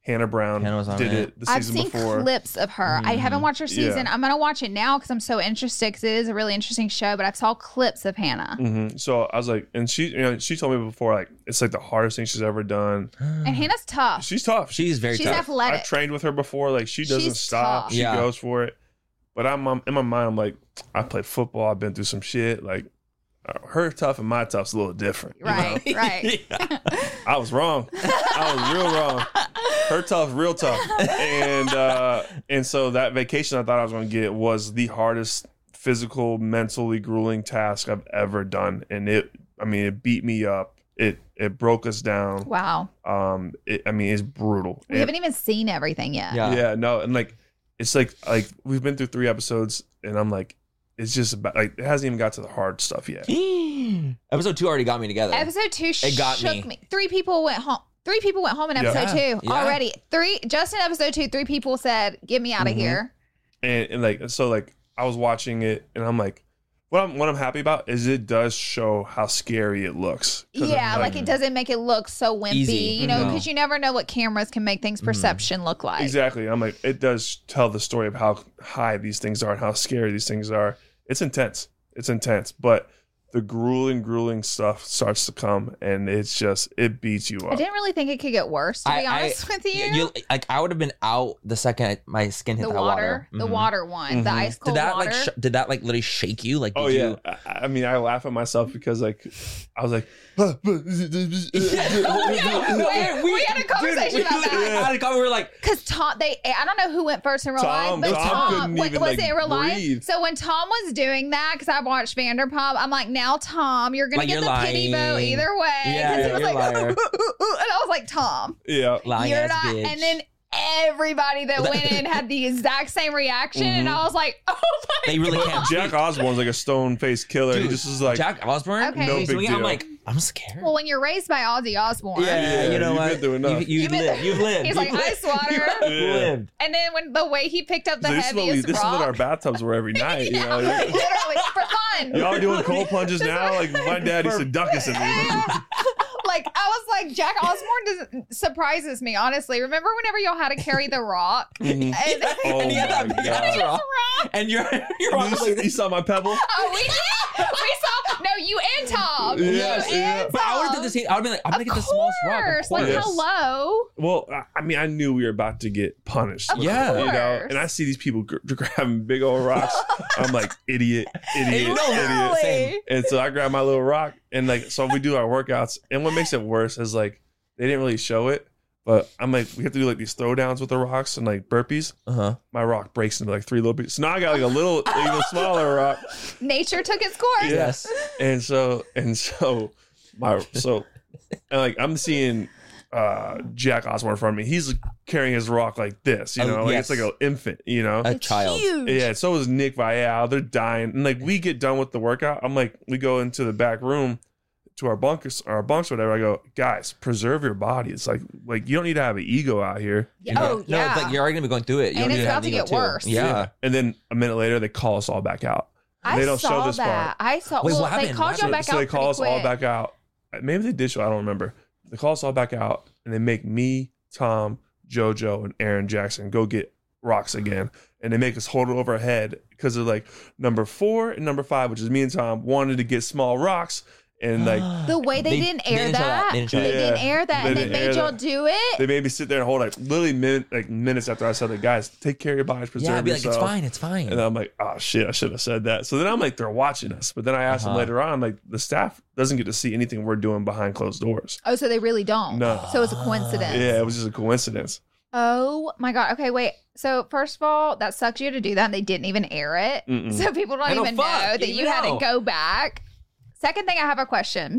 Hannah Brown Hannah was on did it. it the I've season seen before. clips of her. I haven't watched her season. Yeah. I'm gonna watch it now because I'm so interested. Because it is a really interesting show. But I've saw clips of Hannah, hmm So I was like, and she, you know, she told me before, like it's like the hardest thing she's ever done. and Hannah's tough. She's tough. She's very She's tough. athletic. I trained with her before. Like she doesn't She's stop. tough. She Yeah. goes for it. But I'm, I'm in my mind. I'm like, I played football. I've been through some shit. Like uh, her tough and my tough's a little different. you know? Right, right. I was wrong. I was real wrong. Her tough, real tough. And uh, and so that vacation I thought I was going to get was the hardest physical, mentally grueling task I've ever done. And it, I mean, it beat me up. It it broke us down. Wow. Um, it, I mean, it's brutal. We And- haven't even seen everything yet. Yeah. yeah, no, and like it's like like we've been through three episodes, and I'm like, it's just about like it hasn't even got to the hard stuff yet. Episode two already got me together. Episode two It got shook me. me. Three people went home. Three people went home in Yeah. episode Yeah, two yeah. already. Three just in episode two. Three people said, "Get me out of Mhm. here." And, and like so, like I was watching it, and I'm like, what I'm what I'm happy about is it does show how scary it looks. 'Cause Yeah, I'm like, it doesn't make it look so wimpy, Easy. you know, No. because you never know what cameras can make things perception look like. Exactly. I'm like, it does tell the story of how high these things are and how scary these things are. It's intense. It's intense, but the grueling, grueling stuff starts to come, and it's just it beats you I up. didn't really think it could get worse, to I- be honest I- with you. like I would have been out the second my skin hit the that water, water. the Mhm. water one, the Mhm. ice Did cold that water. like sh- did that like literally shake you? Like did Oh yeah, you- I, I mean, I laugh at myself because like I was like, Yeah, we, we had a conversation about that. Had a comment, we were like, Because Tom, they, I don't know who went first in real Tom- life, but Tom Tom, couldn't wa- even, was like, it in real breathe. life? So when Tom was doing that, because I watched Vanderpump, I'm like, now Tom, you're gonna Like, get you're the pity vote lying. either way. Yeah, Because he yeah, was you're like, a liar. and I was like, Tom, yeah. lying you're ass not. bitch. And then everybody that went in had the exact same reaction, and I was like, oh my they really can't. Jack Osborne's like a stone faced killer. he Dude, just is like, Jack Osborne. Okay. No he's big doing it, I'm deal. like, I'm scared. Well, when you're raised by Ozzy Osbourne, yeah, Yeah, you know you've what? been through enough. You've, you've You've been- lived. You've lived. he's You've like, lived. ice water. You've Yeah. lived. And then when the way he picked up the this is what we, heaviest this is rock, what our bathtubs were every night. You know, literally for fun. y'all doing cold plunges now? Like my dad used to duck us in these. Like I was like, Jack Osborne doesn't surprises me, honestly. Remember whenever y'all had to carry the rock? Mhm. And, Oh and he had that my big God. ass rock. And you're you're You, like, you saw my pebble? oh, we did. We saw no, you and Tom. Yes, you yeah. and but I would have Tom. did the same. I would have been like, I'm gonna Of get the smallest rock. Of course. course. Like Yes. hello. Well, I- I mean, I knew we were about to get punished. Of Yeah. You know, course. and I see these people gr- grabbing big old rocks. I'm like, idiot, idiot, No, idiot. Literally. Same. And so I grab my little rock, and like, so we do our workouts. And what makes it worse is like, they didn't really show it, but I'm like, we have to do like these throwdowns with the rocks and like burpees. Uh huh. My rock breaks into like three little pieces. So now I got like a little, even smaller rock. Nature took its course. Yes. And so, and so, my, so, and like, I'm seeing uh Jack Osborne in front of me. He's carrying his rock like this, you Oh, know, like yes. it's like an infant, you know. A child. Huge. Yeah, so is Nick Vial. They're dying, and like we get done with the workout. I'm like, we go into the back room to our bunkers, our bunks, or whatever. I go, guys, preserve your body. It's like, like you don't need to have an ego out here. Yeah. Oh, No, yeah. it's like you're already gonna be going through it. You And don't it's need about have to ego, get too. worse. Yeah. And then a minute later, they call us all back out. I They don't saw show this that. part. I saw. Wait, well, what they happened? called What y'all happened? back so out. they call pretty us all quick. back out. Maybe they did show. I don't remember. They call us all back out, and they make me, Tom, JoJo, and Aaron Jackson go get rocks again, and they make us hold it over our head because they're like number four and number five, which is me and Tom, wanted to get small rocks, and like The way they, didn't they air didn't show that, They didn't show they that. didn't air that, They and they didn't made air y'all that. do it. they made me sit there and hold like literally min- like minutes after I said that, guys, take care of your bodies, preserve Yeah, be like, yourself. it's fine, it's fine. And I'm like, oh shit, I should have said that. So then I'm like, they're watching us. But then I asked them Uh-huh. later on, like, the staff doesn't get to see anything we're doing behind closed doors. Oh, so they really don't. No. So it's a coincidence. Yeah, it was just a coincidence. Oh my god. Okay, wait. So first of all, that sucks you to do that, and they didn't even air it, Mm-mm. so people don't I know, even fuck, know you that you know. had to go back. Second thing, I have a question.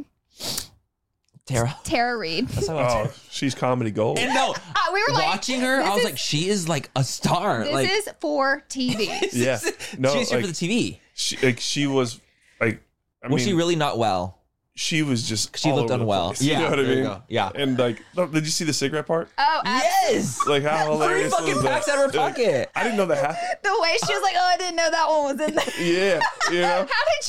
Tara. Tara Reid. Let's talk about Oh, Tara. she's comedy gold. And no, Uh, we were like, watching her, this I was is- like, she is like a star. This like, is for T V. Yeah. No, she's here like- for the T V. She, like, she was like, I Was mean, she really not well? she was just She all looked over the unwell. place. Yeah, You know what I there you mean? go. Yeah. And like, look, did you see the cigarette part? Oh, Yes. Like how Three hilarious fucking was that? packs out of her Like, pocket. I didn't know that happened. the way she was like, oh, I didn't know that one was in there. Yeah, you know. How did you not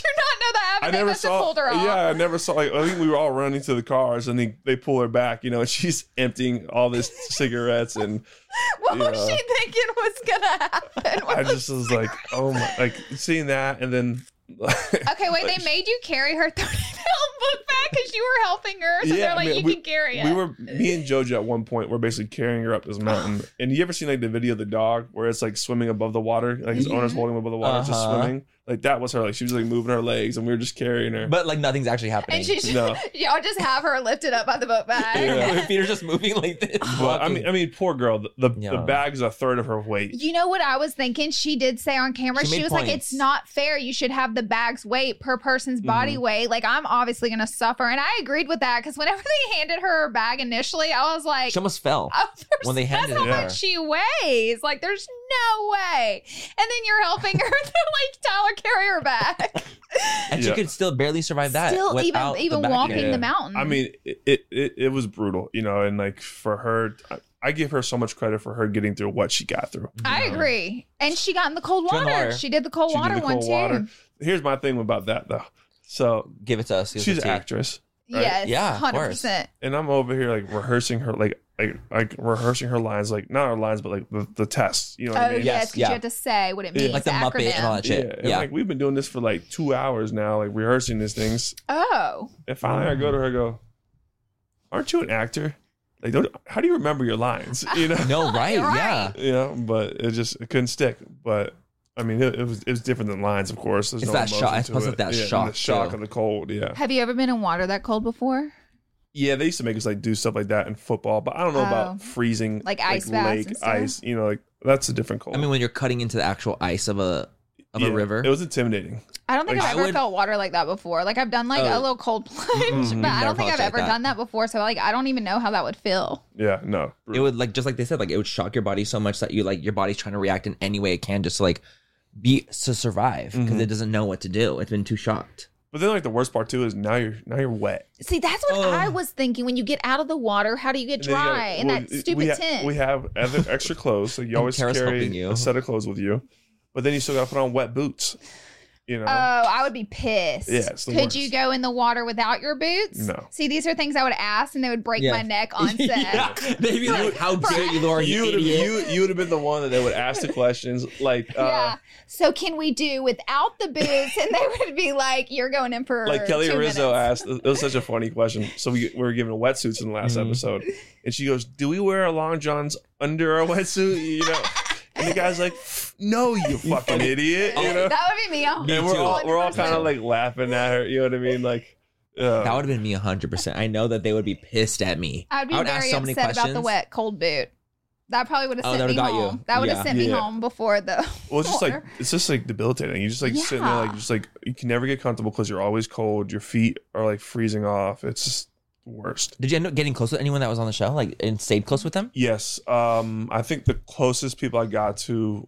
that I happened. They never must have saw. pulled her off. Yeah, I never saw. Like I think we were all running to the cars, and they they pull her back. You know, and she's emptying all this cigarettes, and What you was know, she thinking was gonna happen? I just was like, oh my, like seeing that, and then. Okay, wait. They made you carry her thirty pound book bag because you were helping her. So they're I like, mean, you we, can carry it. We were me and JoJo at one point were basically carrying her up this mountain. And you ever seen like the video of the dog where it's like swimming above the water, like his Mm-hmm. owner's holding him above the water, just Uh-huh. swimming. Like that was her. Like she was like moving her legs, and we were just carrying her. But like nothing's actually happening. and she, No. y'all just have her lifted up by the book bag. Yeah. Peter's just moving like this. But I mean, I mean, poor girl. The the, Yeah. the bag's a third of her weight. You know what I was thinking? She did say on camera, She she, made was like, points. it's not fair. You should have the bag's weight per person's body Mm-hmm. weight. Like, I'm obviously going to suffer. And I agreed with that because whenever they handed her her bag initially, I was like, she almost fell. oh, there's- when they handed that's how it to her. much she weighs. Like, there's no way. And then you're helping her to, like, Tyler carry her back. And she Yeah. could still barely survive that. Still, even without the even back walking end. the mountain. I mean, it, it it it was brutal, you know, and like for her, I, I give her so much credit for her getting through what she got through. I agree. And she got in the cold She got in the water. water. She did the cold She did water the one cold too. water. Here's my thing about that though. So Give it to us. Give us she's the an tea. actress, right? Yes, Yeah, of one hundred course. percent. and I'm over here like rehearsing her, like like like rehearsing her lines, like not her lines, but like the, the tests. You know what Oh, I mean? yes, Yes, because yeah. you have to say what it Yeah. means. Like the Muppet acronym. and all that Yeah, shit. and Yeah. like we've been doing this for like two hours now, like rehearsing these things. Oh. And finally, I go to her, and go, "Aren't you an actor? Like, don't, how do you remember your lines? You know, No, right? Right. Yeah. you know." But it just it couldn't stick. But I mean, it, it was it was different than lines, of course. There's It's no that emotion shock- it's to supposed to it. be that Yeah, and shock, the shock too. of the cold. Yeah, Have you ever been in water that cold before? yeah. They used to make us like do stuff like that in football, but I don't know Oh. about freezing, Like ice baths lake and stuff? ice. You know, like that's a different cold. I mean, when you're cutting into the actual ice of a of Yeah, a river. it was intimidating. I don't think Like, I've I ever would- felt water like that before. Like I've done like a Oh. little cold plunge, Mm-hmm. but I Never don't think felt I've like ever that. done that before. So like I don't even know how that would feel. Yeah, no, it would like just like they said, like it would shock your body so much that you like your body's trying to react in any way it can just to like be to survive because Mhm. it doesn't know what to do. It's been too shocked. But then like the worst part too is now you're now you're wet. See, that's what Oh. I was thinking. When you get out of the water, how do you get And then you dry gotta- in well, that it- stupid we ha- tent? We have other extra clothes, so you And always Kara's carry helping you. a set of clothes with you. But then you still got to put on wet boots. You know, Oh, I would be pissed. Yeah, it's the Could worst. you go in the water without your boots? No. See, these are things I would ask, and they would break Yeah. my neck on set. yeah. They'd be like, "How dare you, Laura? you You would have idiot!" you you would have been the one that they would ask the questions like uh, Yeah. So can we do without the boots? And they would be like, "You're going in for like Kelly two Rizzo minutes." asked. It was such a funny question. So we, we were given wetsuits in the last Mhm. episode, and she goes, "Do we wear our long johns under our wetsuit?" You know, and the guy's like, "No, you fucking idiot!" You know, That would be me. and we're too. all we're all kind of like laughing at her. You know what I mean? Like, uh, That would have been me one hundred percent. I know that they would be pissed at me. I'd be I would very ask so many upset about the questions. wet cold boot. That probably would have Oh, sent that me would've got you. home. That would have Yeah. sent me Yeah. home before the. Well, it's just like water. it's just like debilitating. You just like sitting there, like Yeah. just like you can never get comfortable because you're always cold. Your feet are like freezing off. It's just the worst. Did you end up getting close with anyone that was on the show, like, and stayed close with them? Yes, um, I think the closest people I got to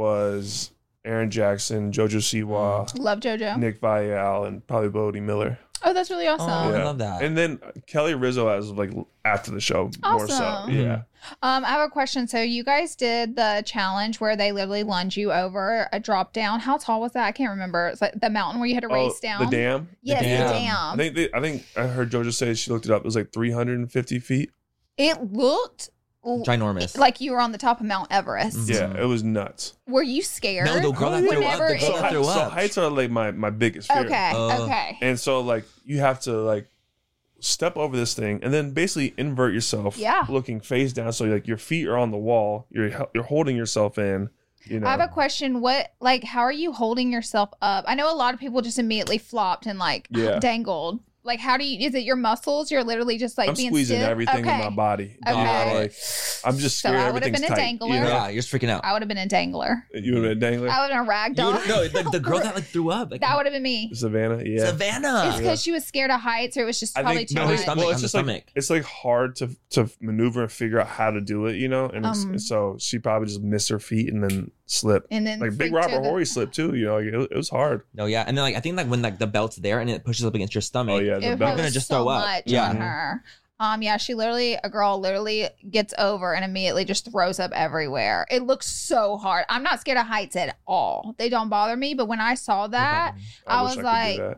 was Aaron Jackson, JoJo Siwa, Love JoJo. Nick Vial, and probably Bodie Miller. Oh, that's really awesome. Oh, I Yeah. love that. And then Kelly Rizzo as like after the show more so. Awesome. Yeah. Um, I have a question. So you guys did the challenge where they literally lunge you over a drop down. How tall was that? I can't remember. It's like the mountain where you had to race Oh, down. the dam. Yes, the dam. dam. I think they, I think I heard JoJo say she looked it up. It was like three hundred fifty feet. It looked l- Ginormous. like you were on the top of Mount Everest. Mhm. Yeah, it was nuts. Were you scared? No, the girl that threw up. Whenever The girl it- that Height- threw so up. heights are like my my biggest fear. Okay. Oh. okay. And so like you have to like step over this thing and then basically invert yourself, Yeah. looking face down. So like your feet are on the wall. You're you're holding yourself in. You know. I have a question. What, like, how are you holding yourself up? I know a lot of people just immediately flopped and like Yeah. dangled. Like, how do you? Is it your muscles? You're literally just like I'm being squeezing stiff? everything in Okay. my body. Okay. Yeah, like, I'm just So scared I would've everything's been a tight. dangler. You know? Yeah, you're just freaking out. I would have been a dangler. You would have been a dangler. I would have been a rag You doll. would- no, the, the girl that like threw up. Like, That would have been me. Savannah, yeah. Savannah. It's because she was scared of heights, or it was just I probably think too no, no, her much. it's, stomach, well, on it's the just like stomach. it's like hard to to maneuver and figure out how to do it, you know. And, it's, Um. and so she probably just missed her feet and then slipped. And then Like Big freaked Robert her the- Horry slipped too, you know. Like it, it was hard. No, yeah, and then like I think like when like the belt's there and it pushes up against your stomach. Oh yeah, the It belt. gonna was just so throw up. much Yeah. on her. Um, yeah, she literally, a girl literally gets over and immediately just throws up everywhere. It looks so hard. I'm not scared of heights at all. They don't bother me. But when I saw that, I, was wish like, could do that.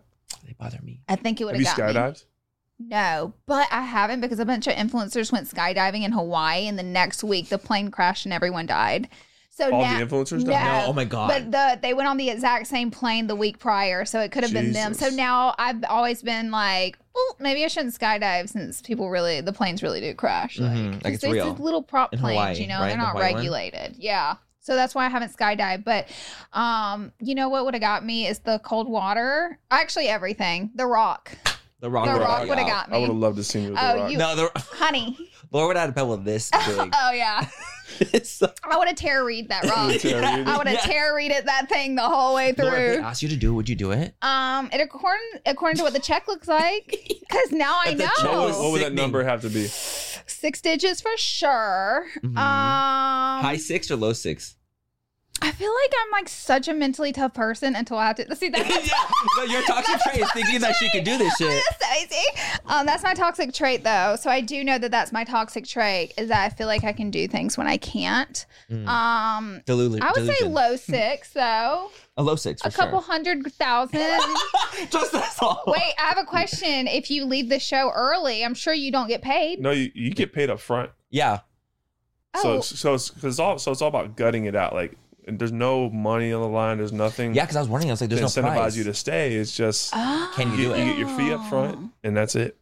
They bother me. I think it would Have have you got me. skydived? No, but I haven't because a bunch of influencers went skydiving in Hawaii, and the next week the plane crashed and everyone died. So All now, the influencers no, died? No, oh my God. But the they went on the exact same plane the week prior, so it could have been them. So Jesus. now I've always been like, well, maybe I shouldn't skydive since people really the planes really do crash. Like, Mhm, like 'cause it's these real. little prop In planes, Hawaii, you know, right? they're The not Hawaii one? regulated. Yeah. So that's why I haven't skydived. But um, you know what would have got me is the cold water. Actually, everything. The Rock. The Rock. The would've Rock got you would have out. got I would me. have loved to see you with Oh, the rock. you- No, the Honey. Lord would have had a pebble this big. Oh yeah. It's so- I would have Tara Reid that rock. Tara Reid? I would have Yeah. Tara Reid it that thing the whole way Lord, if they through. asked you to do it, would you do it? Um, it according according to what the check looks like, because now I If the check What would, was- know what would that Sickening. number have to be? six digits for sure. Mhm. Um, High six or low six? I feel like I'm like such a mentally tough person until I have to see that. Yeah. No, your toxic trait is thinking that she could do this shit. That's easy. Um, that's my toxic trait, though. So I do know that that's my toxic trait is that I feel like I can do things when I can't. Mm. Um, Delulu- I would say delusion. low six, though. A low six for A couple sure. hundred thousand. Just that's all. Wait, I have a question. If you leave the show early, I'm sure you don't get paid. No, you, you get paid up front. Yeah. So Oh. it's, so it's, cause it's all so it's all about gutting it out. Like and there's no money on the line. There's nothing Yeah, because I was wondering, I was like, to there's no incentivize prize. you to stay. It's just Oh. Can you you, do you it? get your fee up front, and that's it.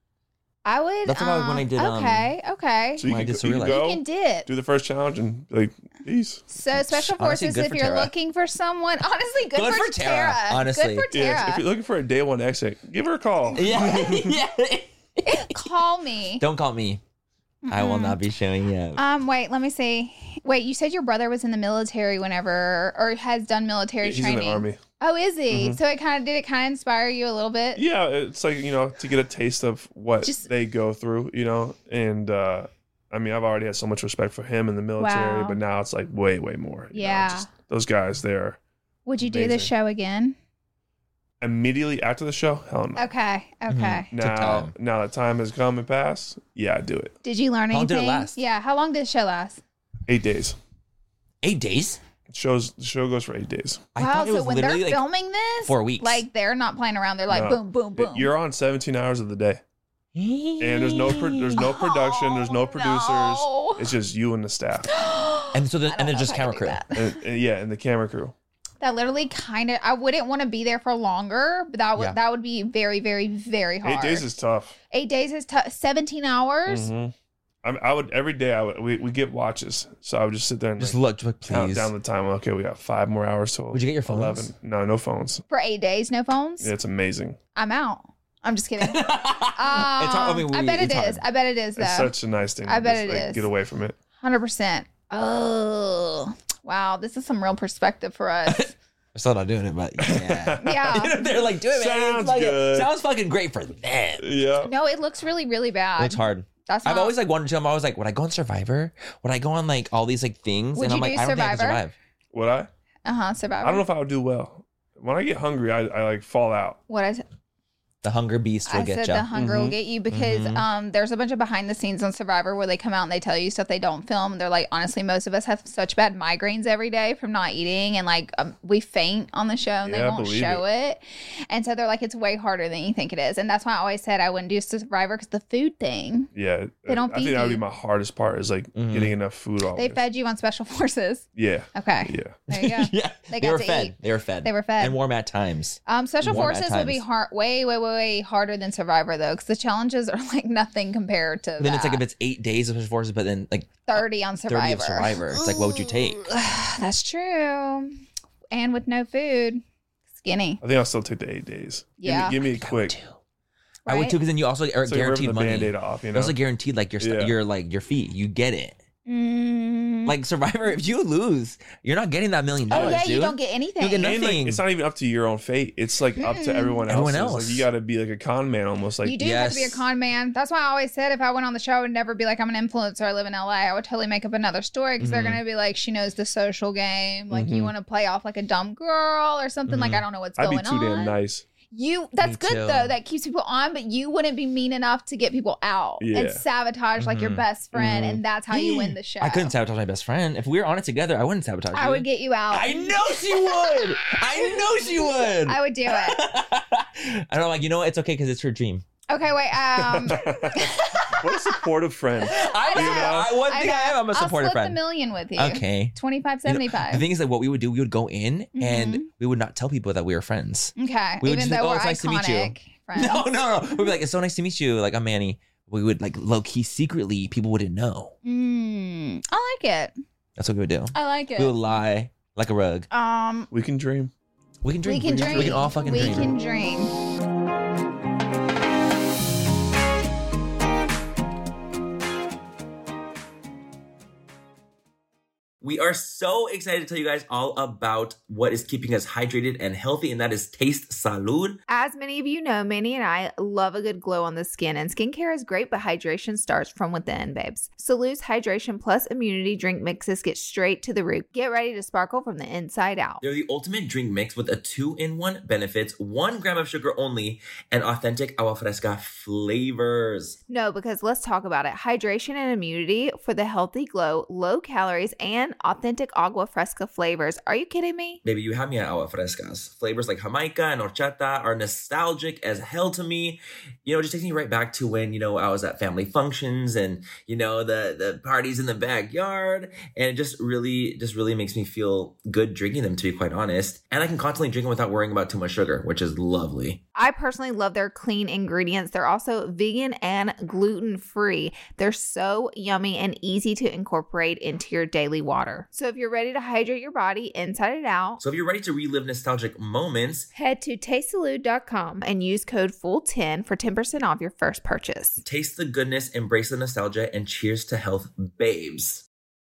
I would. That's what I- when I um, did, um, Okay, okay. So you When I can, did go- you can Surreal Life. go you can dip. do the first challenge and be like, peace. So special Honestly, forces, good if for you're Tara. looking for someone, honestly, good, Good for, for Tara, Tara. honestly. Good for Tara. Yeah, if you're looking for a day one exit, give her a call. Yeah. yeah. Call me. Don't call me. I will not be showing you. Um, wait, let me see. Wait, you said your brother was in the military whenever, or has done military He's in training. the army. Oh, is he? Mhm. So it kind of did it kind of inspire you a little bit? Yeah, it's like, you know, to get a taste of what Just- they go through, you know, and uh I mean, I've already had so much respect for him in the military, Wow. but now it's like way, way more. you know, Yeah. just those guys there. Would you do the Amazing. show again? Immediately after the show, hell no. Okay, okay. Took Now, time. now that time has come and passed, yeah, I do it. Did you learn How long anything? did it last? Yeah. How long did the show last? Eight days. Eight days? It shows the show goes for eight days. I wow. thought it So was when they're literally like filming this, four weeks. like they're not playing around. They're like No. boom, boom, boom. You're on seventeen hours of the day, and there's no pro- there's no production, there's no Oh, producers. no. It's just you and the staff, and so the, I don't and then know just if I camera could crew. do that. and, and yeah, and the camera crew. That literally kind of. I wouldn't want to be there for longer, but that would Yeah. that would be very, very, very hard. Eight days is tough. Eight days is t- seventeen hours. Mhm. I, I would every day. I would we, we get watches, so I would just sit there and Just like, look, just like, count please. down the time. Okay, we got five more hours till. Would you get your phones? eleven? No, no phones. For eight days, no phones. Yeah, it's amazing. I'm out. I'm just kidding. Um, It's hard- I mean, we- bet it it's is. hard. I bet it is though. It's such a nice thing. I to bet just, it like, is. Get away from it. Hundred percent. Oh, wow! This is some real perspective for us. I'm still not doing it, but yeah. Yeah. They're like, do it, man. Sounds It's fucking- good. Sounds fucking great for them. Yeah. No, it looks really, really bad. It's hard. That's I've not- always like wanted to. I'm always like, would I go on Survivor? Would I go on like all these like things? Would and I'm you like, do I don't think I can Survivor? survive. Would I? Uh huh. Survivor. I don't know if I would do well. When I get hungry, I, I like fall out. what I said. The hunger beast will I get said you. the hunger will Mhm. get you because Mhm. um there's a bunch of behind the scenes on Survivor where they come out and they tell you stuff they don't film. They're like, honestly, most of us have such bad migraines every day from not eating, and like um, we faint on the show and they Yeah, I won't believe show it. And so they're like, it's way harder than you think it is, and that's why I always said I wouldn't do Survivor because the food thing. Yeah. They don't I feed think that would you. be my hardest part is like Mhm. getting enough food. Always. They fed you on Special Forces. Yeah. Okay, Yeah. there you go. yeah, They they, got were to fed. eat. They were fed. They were fed. And warm at times. Um, Special Warm at Forces will be times. hard, way, way, way, way harder than Survivor though, because the challenges are like nothing compared to. Then that. it's like if it's eight days of Special Forces, but then like thirty on Survivor. thirty of Survivor. It's like, what would you take? That's true. And with no food, skinny. I think I'll still take the eight days. Yeah. Give me, give me a quick. I would Right? too, because then you also are It's like ripping guaranteed the money. Band-Aid off, you You're know? also guaranteed like your stu- Yeah. your like your feet. You get it. Mm. Like Survivor, if you lose, you're not getting that million oh dollars, yeah, dude. you don't get anything. You get And, like, nothing. it's not even up to your own fate. It's like up to everyone else. Everyone else. Like, you got to be like a con man almost. Like you do have to be a yes. con man. That's why I always said if I went on the show, I would never be like, I'm an influencer. I live in L A. I would totally make up another story because Mhm. they're going to be like, she knows the social game. Like, you Mhm. want to play off like a dumb girl or something. Like, Mhm. I don't know what's I'd be going too on. damn nice. You that's Me good too. though. That keeps people on, but you wouldn't be mean enough to get people out and Yeah. sabotage like your Mhm. best friend, Mhm. and that's how you win the show. I couldn't sabotage my best friend. If we were on it together, I wouldn't sabotage I you. would get you out. I know she would. I know she would. I would do it. I don't know, like, you know what? It's okay because it's her dream. Okay, wait. Um, What a supportive friend. I know. You know? I, one thing I, know. am, I'm a I'll supportive split friend. the million with you. Okay. twenty-five You know, seventy-five. the thing is that what we would do, we would go in and Mhm. we would not tell people that we were friends. Okay. We would Even just be though like, oh, we're it's nice to meet you. iconic friends. No, no, no. We'd be like, it's so nice to meet you. Like, I'm Manny. We would like low key secretly, people wouldn't know. Mm, I like it. That's what we would do. I like it. We would lie like a rug. Um, We can dream. We can dream. we can dream. We can all fucking we dream. can dream. We are so excited to tell you guys all about what is keeping us hydrated and healthy, and that is Taste Salud. As many of you know, Manny and I love a good glow on the skin, and skincare is great, but hydration starts from within, babes. Salud's Hydration Plus Immunity Drink Mixes get straight to the root. Get ready to sparkle from the inside out. They're the ultimate drink mix with a two-in-one benefits, one gram of sugar only, and authentic agua fresca flavors. No, because let's talk about it. Hydration and immunity for the healthy glow, low calories, and authentic agua fresca flavors. Are you kidding me? Baby, you have me at agua frescas. Flavors like Jamaica and horchata are nostalgic as hell to me. You know, it just takes me right back to when, you know, I was at family functions and, you know, the, the parties in the backyard. And it just really, just really makes me feel good drinking them, to be quite honest. And I can constantly drink them without worrying about too much sugar, which is lovely. I personally love their clean ingredients. They're also vegan and gluten-free. They're so yummy and easy to incorporate into your daily water. So if you're ready to hydrate your body inside and out, So if you're ready to relive nostalgic moments, head to taste salud dot com and use code F U L ten for ten percent off your first purchase. taste the goodness, embrace the nostalgia, and cheers to health, babes.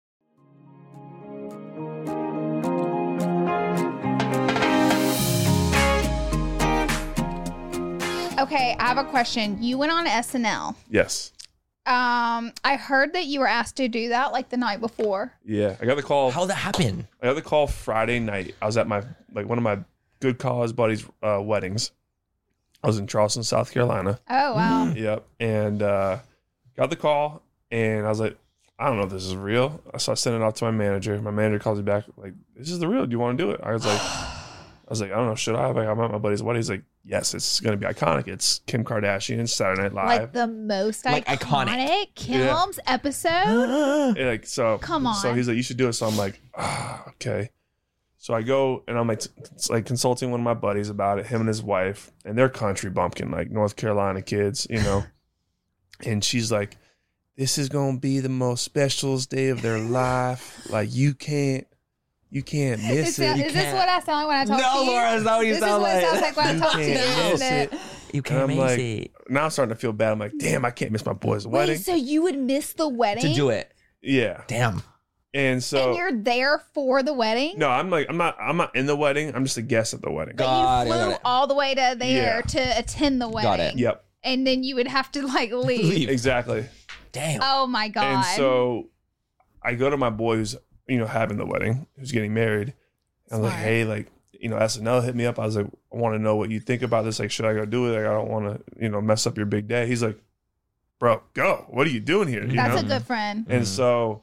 Okay, I have a question. You went on S N L. Yes. Um, I heard that you were asked to do that like the night before. Yeah. I got the call. How'd that happen? I got the call Friday night. I was at my like one of my good cause buddies' uh, weddings. I was in Charleston, South Carolina. Oh wow. Yep. And uh, got the call, and I was like, I don't know if this is real. So I sent it off to my manager. My manager calls me back like, "This is the real. Do you want to do it?" I was like, I was like, I don't know. Should I? Like, I'm at my buddy's wedding. He's like, yes, it's gonna be iconic. It's Kim Kardashian and Saturday Night Live. Like the most Like iconic, iconic. Kim's episode. And like so, Come So on. he's like, you should do it. So I'm like, ah, okay. So I go and I'm like, t- like consulting one of my buddies about it. Him and his wife, and they're country bumpkin, like North Carolina kids, you know. And she's like, this is gonna be the most specialest day of their life. Like you can't, you can't miss Is, it. that, You is this can't- what I sound like when I talk No, to you? Laura, is that what you this sound is what like? it sounds like when I You talk to you, can't miss isn't it. it? You And can't I'm miss like, it. now I'm starting to feel bad. I'm like, damn, I can't miss my boy's Wait, wedding. so you would miss the wedding? To do it. Yeah. Damn. And so and you're there for the wedding? no, I'm like, I'm not, I'm not in the wedding. I'm just a guest at the wedding. But Got it, you got flew it. all the way to there Yeah. to attend the wedding. Got it. Yep. And then you would have to like leave. Leave. Exactly. Damn. Oh my God. And so I go to my boy who's, you know, having the wedding, who's getting married. I'm like, Smart. hey, like, you know, S N L hit me up. I was like, I want to know what you think about this. Like, should I go do it? Like, I don't want to, you know, mess up your big day. He's like, bro, go. What are you doing here? You That's know? a good friend. And so,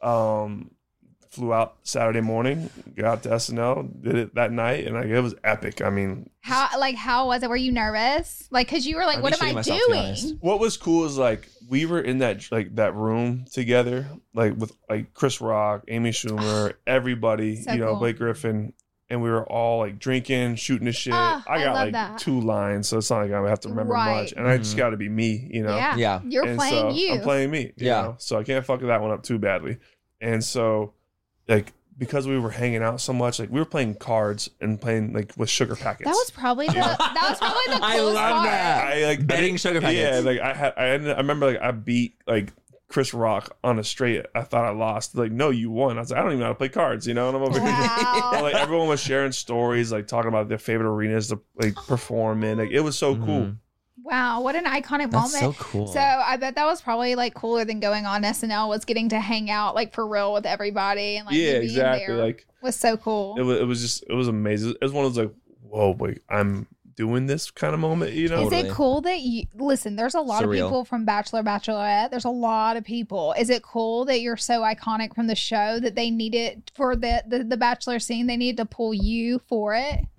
um, flew out Saturday morning, got out to S N L, did it that night, and like it was epic. I mean, How like how was it? Were you nervous? Like, cause you were like, I'd what be am I shitting myself, to be honest. doing? what was cool is like we were in that like that room together, like with like Chris Rock, Amy Schumer, everybody, So you know, cool. Blake Griffin, and we were all like drinking, shooting the shit. Ah, I I got love like that. two lines, so it's not like I have to remember Right. much, and I just Mhm. got to be me, you know. Yeah. Yeah. You're And playing so you. I'm playing me. You Yeah. know? So I can't fuck that one up too badly. And so, like, because we were hanging out so much, like we were playing cards and playing like with sugar packets. That was probably the that was probably the I coolest love part. that. I like I Betting didn't- sugar packets. Yeah, like I had I ended, I remember like I beat like Chris Rock on a straight. I thought I lost. Like, no, you won. I was like, I don't even know how to play cards, you know. And I'm over here. Wow. And, like everyone was sharing stories, like talking about their favorite arenas to like perform in. Like it was so cool. Mhm. Wow, what an iconic That's moment. so cool. So I bet that was probably like cooler than going on S N L, was getting to hang out like for real with everybody and like Yeah, you being exactly. there Like was so cool. it was. It was just. It was amazing. It was one of those like, whoa, wait, I'm doing this kind of moment, you know. Is Totally. it cool that you listen? There's a lot Surreal. of people from Bachelor, Bachelorette. There's a lot of people. Is it cool that you're so iconic from the show that they needed for the the, the Bachelor scene? They needed to pull you for it.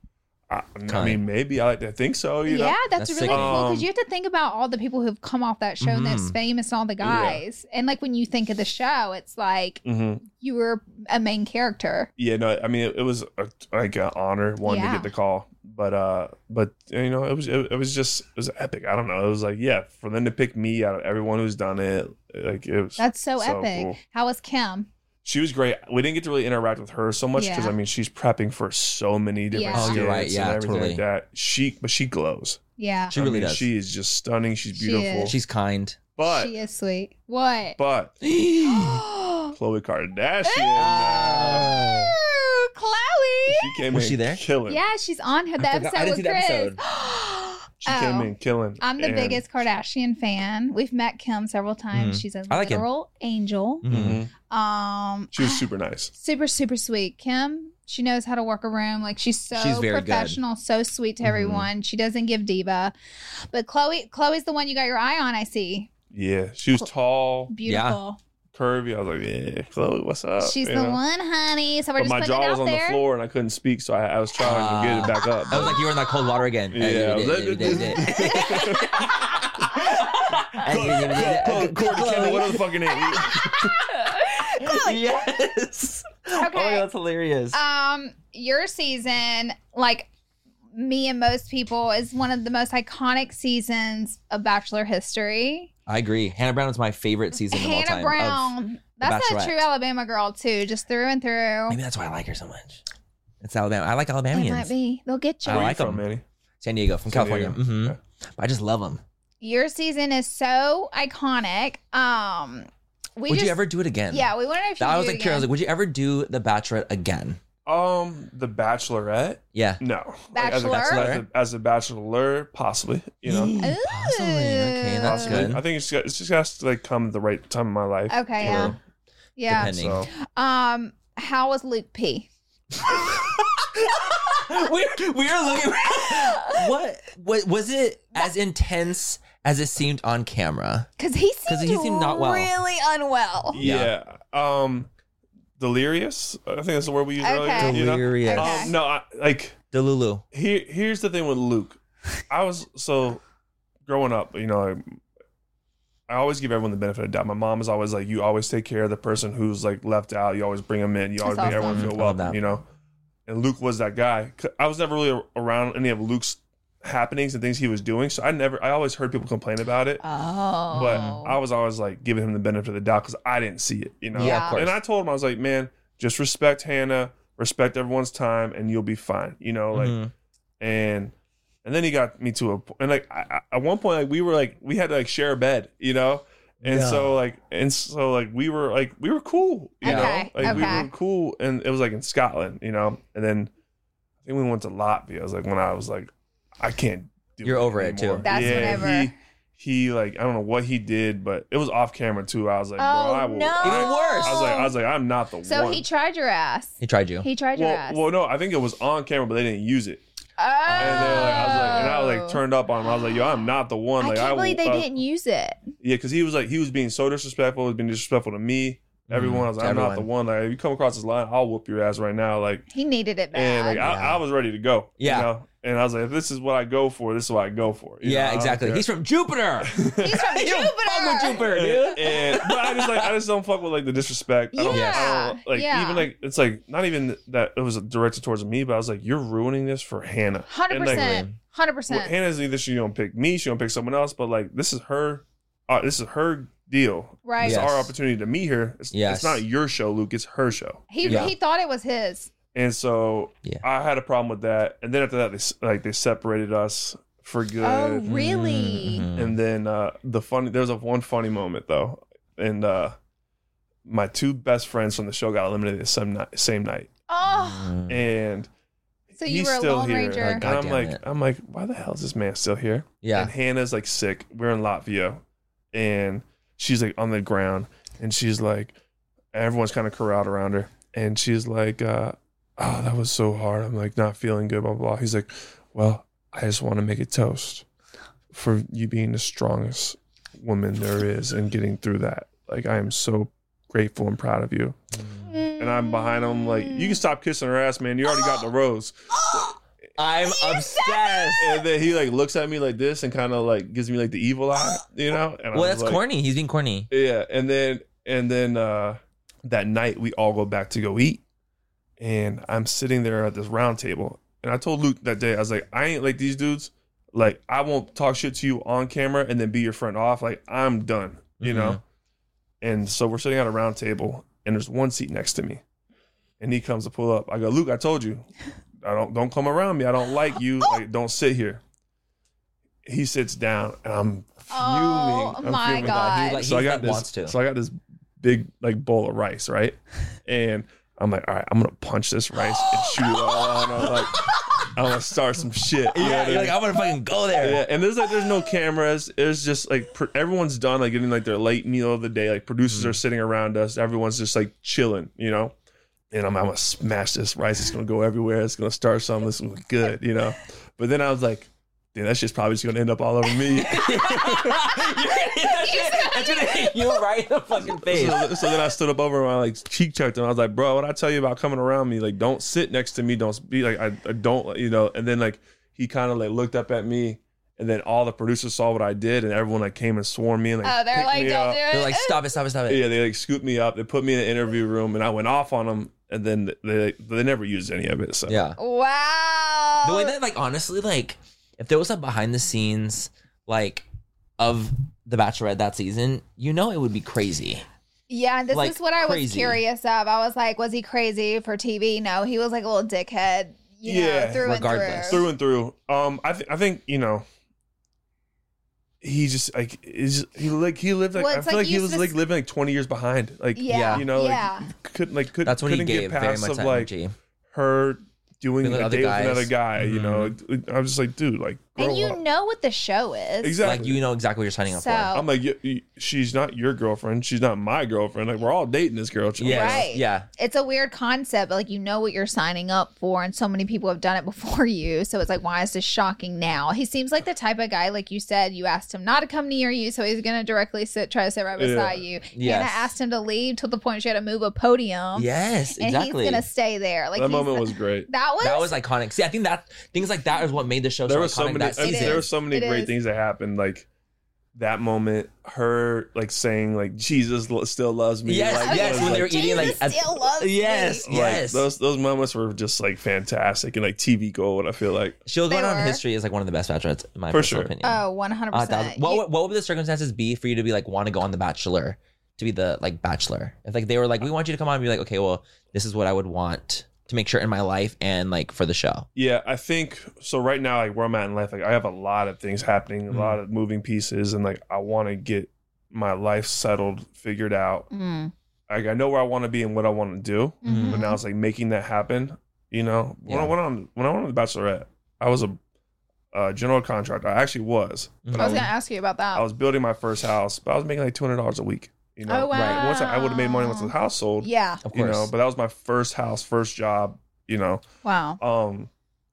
I, I mean, maybe I like to think so. You yeah, know? that's, That's really sickening. cool because Um, you have to think about all the people who've come off that show and that's Mhm. famous and all the guys. And like when you think of the show, it's like Mhm. you were a main character. Yeah, no, I mean, it, it was a, like an honor one Yeah. to get the call, but uh, but you know, it was it, it was just it was epic. I don't know, it was like yeah, for them to pick me out of everyone who's done it, like it was. That's so, So epic. cool. How was Kim? She was great. We didn't get to really interact with her so much because Yeah. I mean, she's prepping for so many different Yeah. Oh, skits you're right. and Yeah, everything totally. like that. She, but she glows. Yeah. She really I mean, does. She is just stunning. She's She beautiful. is. She's kind. but she is sweet. What? but Oh, Khloe Kardashian, Ah. Chloe. she came Was in she there? killing. Yeah, she's on her. The I episode forgot- I didn't with see the Chris. episode. She came Oh. in killing. I'm the and- biggest Kardashian fan. We've met Kim several times. Mhm. She's a I like Kim. literal angel. Mhm. Mhm. Um, She was super nice. super super sweet. Kim, she knows how to work a room. Like she's so She's very good. professional, so sweet to Mhm. everyone. She doesn't give diva. But Chloe, Chloe's the one you got your eye on. I see. Yeah, she was tall, Beautiful. curvy. I was like, yeah, Khloe, what's up? She's You the know? one, honey. So we're But just my putting it jaw out was on there. the floor and I couldn't speak, so I, I was trying to get it back up. I was like, you were in that cold water again. Yeah, I was like- Courtney Kennedy, what the fucking name? Yes. Oh my Okay. God, that's hilarious. Um, your season, like me and most people, is one of the most iconic seasons of Bachelor history. I agree. Hannah Brown is my favorite season of all Hannah time. of- Brown. That's a Bachelorette. true Alabama girl too, just through and through. Maybe that's why I like her so much. It's Alabama. I like It might Alabamians. be. They'll get you. I Where you like from, them. Manny? San Diego, from San California. Diego. hmm Yeah. I just love them. Your season is so iconic. Um, we would just, you ever do it again? Yeah, we want to know if you I do was it like curious. Like, again. would you ever do The Bachelorette again? Um, The Bachelorette? Yeah. No. Like, as, a, Bachelor? as, a, as a bachelor, possibly. You know, Possibly. Okay, that's Ooh. good. I think it's, got- it's just has to like come at the right time in my life. Okay, you yeah, know? yeah. Depending. So Um, how was Luke P? we we are looking. what? What was it as intense as it seemed on camera? Because he seemed, he seemed not well. really unwell. yeah. Um, delirious. I think that's the word we used Okay. earlier. you know? Delirious. Okay. Um, no, I, like Delulu. here. Here's the thing with Luke. I was so growing up. You know, I, I always give everyone the benefit of the doubt. My mom is always like, "You always take care of the person who's like left out. You always bring them in. You always That's make everyone awesome. feel I love welcome." that. You know, and Luke was that guy. I was never really around any of Luke's happenings and things he was doing, so I never. I always heard people complain about it. Oh, But I was always like giving him the benefit of the doubt because I didn't see it, you know. Yeah, of course. And I told him, I was like, man, just respect Hannah, respect everyone's time, and you'll be fine, you know. Like, Mhm. and and then he got me to a po- and like I, I- at one point, like we were like we had to like share a bed, you know. And Yeah. so like and so like we were like we were cool, you Okay, know. Like we okay. were cool, and it was like in Scotland, you know. And then I think we went to Latvia. I was like when I was like, I can't. do You're over it, too. anymore. That's yeah, whenever- He, he like I don't know what he did, but it was off camera too. I was like, Oh, bro, I will. no. I, Even worse. I was like, I was like, I'm not the so one. he tried your ass. He tried you. He tried your well, ass. well, no, I think it was on camera, but they didn't use it. oh, And they were like, I was like, and I was like turned up on him. I was like, yo, I'm not the one. I Like, can't I will, believe they uh, didn't use it. Yeah, because he was like, he was being so disrespectful. He was being disrespectful to me. Everyone. I was to like, I'm not the everyone. one. Like, if you come across this line, I'll whoop your ass right now. Like, He needed it bad. and like, Yeah. I, I was ready to go. Yeah. You know? And I was like, if this is what I go for, this is what I go for. You know? I Yeah, don't exactly. care. He's from Jupiter. He's from You don't fuck with Jupiter. Jupiter, dude. and, and- but I just like I just don't fuck with like the disrespect. I don't, Yeah, I don't like yeah. even like it's like not even that it was directed towards me, but I was like, you're ruining this for Hannah. Hundred And, like, percent. Hundred well, percent. Hannah's either she gonna pick me, she gonna pick someone else, but like this is her, uh, this is her deal. Right. It's Yes. our opportunity to meet her. It's, Yes. it's not your show, Luke. It's her show. He Yeah. he thought it was his. And so Yeah. I had a problem with that. And then after that, they s- like they separated us for good. Oh, really? Mhm. And then uh, the funny, there was a one funny moment though, and uh, my two best friends from the show got eliminated the same night. Same night, Oh, Mhm. and so you he's were a still Lone here. Ranger. Like, And God I'm damn like, it. I'm like, why the hell is this man still here? Yeah. And Hannah's like sick. We're in Latvia, and she's like on the ground, and she's like, everyone's kind of corralled around her, and she's like, uh, oh, that was so hard. I'm like not feeling good. Blah blah. blah. He's like, well, I just want to make a toast for you being the strongest woman there is and getting through that. Like I am so grateful and proud of you. And I'm behind him like, you can stop kissing her ass, man. You already got the rose. I'm obsessed. And then he like looks at me like this and kind of like gives me like the evil eye, you know? And I Well, was that's like, corny. He's being corny. Yeah, and then and then uh, that night we all go back to go eat, and I'm sitting there at this round table, and I told Luke that day, I was like, I ain't like these dudes. Like, I won't talk shit to you on camera and then be your friend off. Like, I'm done, you Mm-hmm. know? And so we're sitting at a round table, and there's one seat next to me, and he comes to pull up. I go, Luke, I told you, I don't don't come around me. I don't like you. Like, don't sit here. He sits down, and I'm fuming. Oh I'm my fuming. God. He like, So I he got like this. wants to. So I got this big like bowl of rice, right? And I'm like, all right, I'm gonna punch this rice and shoot it all. And I'm like, I'm gonna start some shit. You know yeah, what I you're like, mean? I'm gonna fucking go there. Yeah, and there's like there's no cameras. It's just like pr- everyone's done like getting like their late meal of the day. Like producers Mm. are sitting around us. Everyone's just like chilling, you know. And I'm, I'm gonna smash this rice. It's gonna go everywhere. It's gonna start something. This is good, you know. But then I was like, damn, that shit's probably just gonna end up all over me. That's gonna hit you right in the fucking face. So, so then I stood up over him. I like cheek checked him. I was like, bro, what I tell you about coming around me? Like, don't sit next to me. Don't be like, I, I don't, you know. And then like he kind of like looked up at me, and then all the producers saw what I did, and everyone like came and swarmed me and like Oh, they're picked like, me don't up. do it. They're like, stop it, stop it, stop it. Yeah, they like scooped me up. They put me in an interview room, and I went off on them. And then they they never used any of it. So Yeah. Wow. The way that, like, honestly, like, if there was a behind the scenes, like, of The Bachelorette that season, you know it would be crazy. Yeah, this Like, is what I was crazy. curious of. I was like, was he crazy for T V? No, he was like a little dickhead. You Yeah, know, through regardless. and through. through and through. Um, I think I think you know. He just like is he like he lived like Well, I it's feel like like he was useless- like living like twenty years behind. Like Yeah, you know, like yeah. couldn't like could, That's what he couldn't gave get very past much of that like energy. her doing Being with a other date with guys. another guy. You know, Mhm. I was just like, dude, like grow And you up. know what the show is. Exactly. Like, you know exactly what you're signing up So- for. I'm like, you, you, she's not your girlfriend. She's not my girlfriend. Like we're all dating this girl. Yes. Right. Yeah. It's a weird concept, but like you know what you're signing up for, and so many people have done it before you. So it's like, why is this shocking now? He seems like the type of guy, like you said, you asked him not to come near you, so he's gonna directly sit, try to sit right Yeah. beside you. Yes. Hannah asked him to leave to the point she had to move a podium. Yes, and exactly. he's gonna stay there. Like That he's- moment was great. That was That was iconic. See, I think that things like that is what made the show There so were so iconic many. that I mean, season. there were so many It great is. things that happened. Like that moment, her like saying like Jesus lo- still loves me. Yes, like, yes, was, when they were like, eating like Jesus still loves me. yes, like, yes. those those moments were just like fantastic and like T V gold. I feel like She'll go They down in were. history as like one of the best bachelorettes in my For personal sure. opinion. oh, one hundred A percent. thousand- What would- what would the circumstances be for you to be like want to go on The Bachelor, to be the like bachelor? If like they were like, we want you to come on and be like, okay, well, this is what I would want to make sure in my life and like for the show. yeah, I think so. Right now, like where I'm at in life, like I have a lot of things happening, a Mhm. lot of moving pieces, and like I want to get my life settled, figured out. Mm. Like I know where I want to be and what I want to do. Mhm. But now it's like making that happen. You know, when I Yeah. went on when I went on The Bachelorette, I was a, a general contractor. I actually was. But I was gonna ask you about that. I was building my first house, but I was making like two hundred dollars a week. You know, Oh, wow. Once I, I would have made money once the house sold. yeah. Of You course. know, but that was my first house, first job. You know, Wow. um,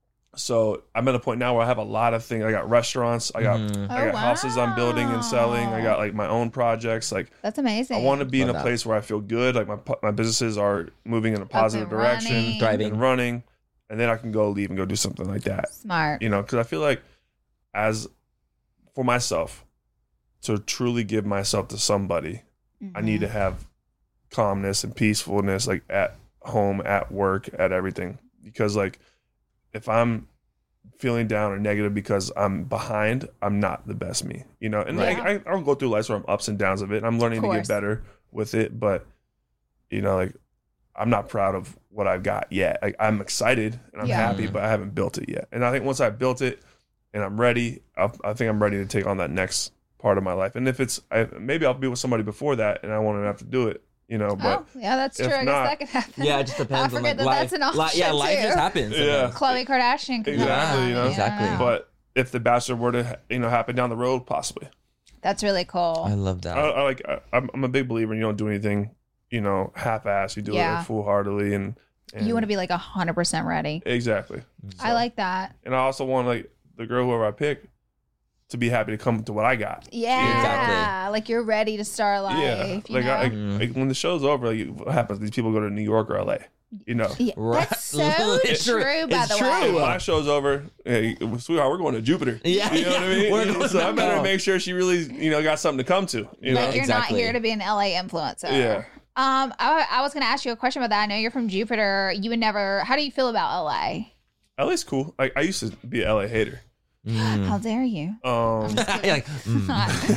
so I'm at a point now where I have a lot of things. I got restaurants. I got Mhm. I Oh, got houses I'm building and selling. I got like my own projects. Like That's amazing. I want to be in a Love that. place where I feel good. Like my my businesses are moving in a positive and direction, running. Thriving. and running, and then I can go leave and go do something like that. Smart. You know, because I feel like as for myself to truly give myself to somebody, I need Mm-hmm. to have calmness and peacefulness, like at home, at work, at everything. Because like if I'm feeling down or negative because I'm behind, I'm not the best me, you know. And like Yeah. I, I'll go through life where I'm ups and downs of it, and I'm learning Of to get course. better with it. But you know, like I'm not proud of what I've got yet. Like I'm excited and I'm Yeah. happy, but I haven't built it yet. And I think once I built it and I'm ready, I'll, I think I'm ready to take on that next part of my life. And if it's I, maybe I'll be with somebody before that, and I won't have to do it, you know. But oh, yeah, that's if true. I guess not- that could happen. Yeah, it just depends I on forget like that life. that's an option Li- yeah, life too. just happens. Yeah. Khloe Kardashian could Exactly, come on. you know? Exactly. know. but if the Bachelor were to you know happen down the road, possibly. That's really cool. I love that. I, I like. I, I'm I'm a big believer in you don't do anything, you know, half-ass. You do it Yeah. like foolhardily, and, and You want to be like a hundred percent ready. exactly. I like that. And I also want like the girl whoever I pick to be happy to come to what I got. Yeah, Exactly. like you're ready to start life. Yeah, you like, know? I, like, like when the show's over, like, what happens? These people go to New York or L A. You know, yeah, Right. that's so It's true. true. By It's the true. way, when my show's over, hey, sweetheart, we're going to Jupiter. Yeah, you know what I yeah. mean. We're going so I back better home. make sure she really, you know, got something to come to. You know, like you're Exactly. not here to be an L A influencer. Yeah. Um, I, I was going to ask you a question about that. I know you're from Jupiter. You would never. How do you feel about L A? L A's cool. Like I used to be an L A hater. Mm. How dare you? Um, You're like, mm.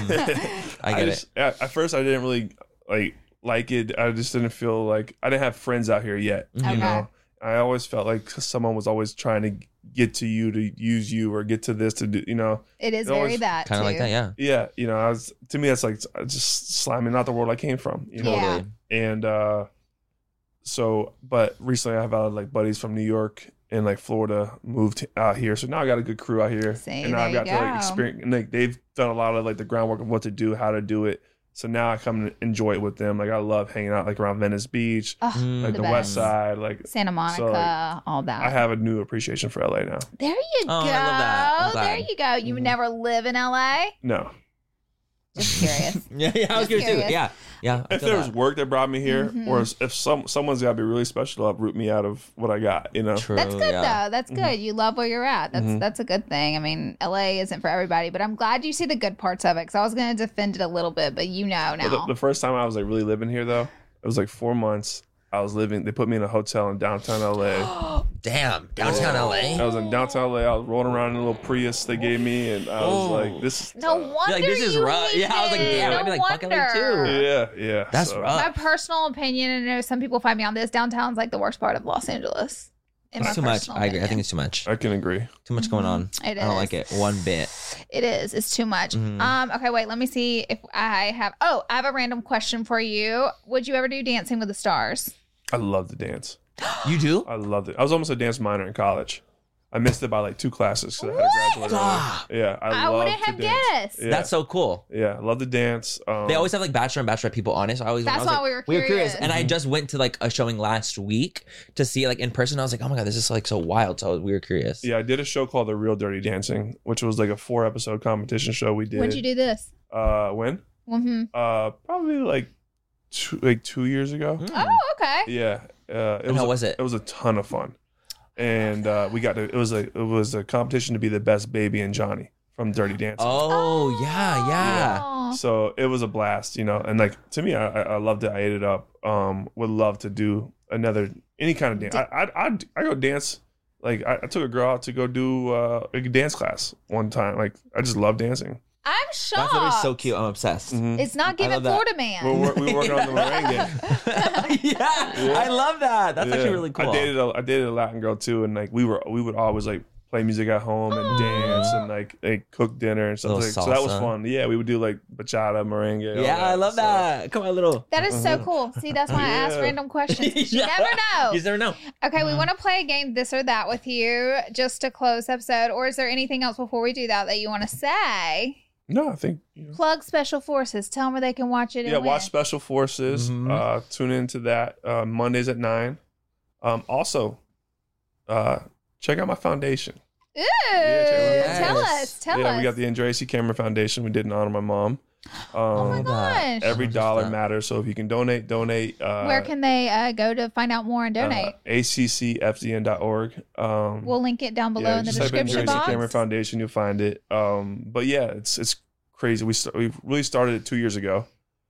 I get just, At, at first, I didn't really like like it. I just didn't feel like I didn't have friends out here yet. Okay. You know, I always felt like someone was always trying to get to you to use you or get to this to do. You know, It is It very always that kind of too. like that, yeah. yeah. You know, I was to me that's like just slamming out the world I came from. You know, Yeah. Totally. and uh, so but recently I've had like buddies from New York and like Florida moved out here, so now I got a good crew out here, See, and now I've there got you to like go. experience. And like they've done a lot of like the groundwork of what to do, how to do it. So now I come and enjoy it with them. Like I love hanging out like around Venice Beach, Oh, Mm. like the the, West best. Side. Like Santa Monica, So, like, all that. I have a new appreciation for L A now. There you Oh, go. I love that. I'm There glad. you go. You would Mhm. never live in L A? No, Just curious. Yeah, yeah, I was Just curious too. curious. Yeah, yeah. I if feel there was that. work that brought me here, Mhm. or if some someone's got to be really special to uproot me out of what I got, you know. True, That's good yeah. though. That's Mm-hmm. good. You love where you're at. That's Mhm. that's a good thing. I mean, L A isn't for everybody, but I'm glad you see the good parts of it. Because I was going to defend it a little bit, but you know now. But the, the first time I was like really living here though, it was like four months. I was living. They put me in a hotel in downtown L A. Damn, downtown L I A. was in downtown L A. I was rolling around in a little Prius they gave me, and I was Oh. like, "This is no tough. wonder Like, this is you rough. hate Yeah, I was like, it. damn, no I'd be like, fuck L A too. wonder. Yeah, yeah. That's so- rough. My personal opinion, and I know some people fight me on this, downtown's like the worst part of Los Angeles. In my It's too much. personal I agree. I think opinion. it's too much. I can agree. Too much going on. Mm-hmm. It I don't is. like it one bit. It is. It's too much. Mhm. Um. Okay. Wait. Let me see if I have. Oh, I have a random question for you. Would you ever do Dancing with the Stars? I love to dance. You do? I loved it. I was almost a dance minor in college. I missed it by like two classes because I had to graduate. Stop. early. Yeah, I, I love wouldn't to have dance. guessed. Yeah, That's so cool. yeah, I love to dance. Um, They always have like bachelor and bachelorette people on it. So I always when That's I was, why like, we were we were curious. curious. And I just went to like a showing last week to see it like in person. I was like, oh my god, this is like so wild. So we were curious. Yeah, I did a show called The Real Dirty Dancing, which was like a four episode competition show we did. When'd you do this? Uh, when? Mm-hmm. Uh, probably like two, like two years ago. Mm. Oh, okay. Yeah. Uh, it And was how a- was it? It was a ton of fun, and uh, we got to. It was a it was a competition to be the best baby and Johnny from Dirty Dancing. Oh, yeah, yeah. Oh. So it was a blast, you know, and like to me, I, I I loved it. I ate it up. Um, would love to do another any kind of dance. I I I, I go dance. Like I, I took a girl out to go do uh, a dance class one time. Like I just love dancing. I'm That's shocked. literally so cute. I'm obsessed. Mhm. It's not I giving love that. Florida man. We're, wor- we were working on the merengue. yeah, I love that. That's actually Yeah. really cool. I dated a I dated a Latin girl too, and like we were we would always like play music at home and Aw. dance and like, like cook dinner and stuff. Little Like, so that was salsa. fun. Yeah, we would do like bachata, merengue. all yeah, I love So- that. Come on, little. That is so cool. See, that's why I ask Yeah. random questions. 'Cause You Yeah. never know. You just never know. Okay, Mm-hmm. we want to play a game, this or that, with you just to close the episode. Or is there anything else before we do that that you want to say? No, I think you know. Plug Special Forces. Tell them where they can watch it. And Yeah, when. watch Special Forces. Mhm. Uh, tune into that uh, Mondays at nine. Um, also, uh, check out my foundation. Ooh, check tell Yes. us. Tell yeah, us. we got the Andrea C. Cameron Foundation. We did in honor of my mom. Um, Oh my gosh. Every Just dollar that. matters. So if you can donate, donate. Uh, Where can they uh, go to find out more and donate? Uh, A C C F D N dot org. Um, we'll link it down below yeah, in the just type in description Andrea C. box. Cameron Foundation. You'll find it. Um, but yeah, it's it's crazy. We st- we really started it two years ago.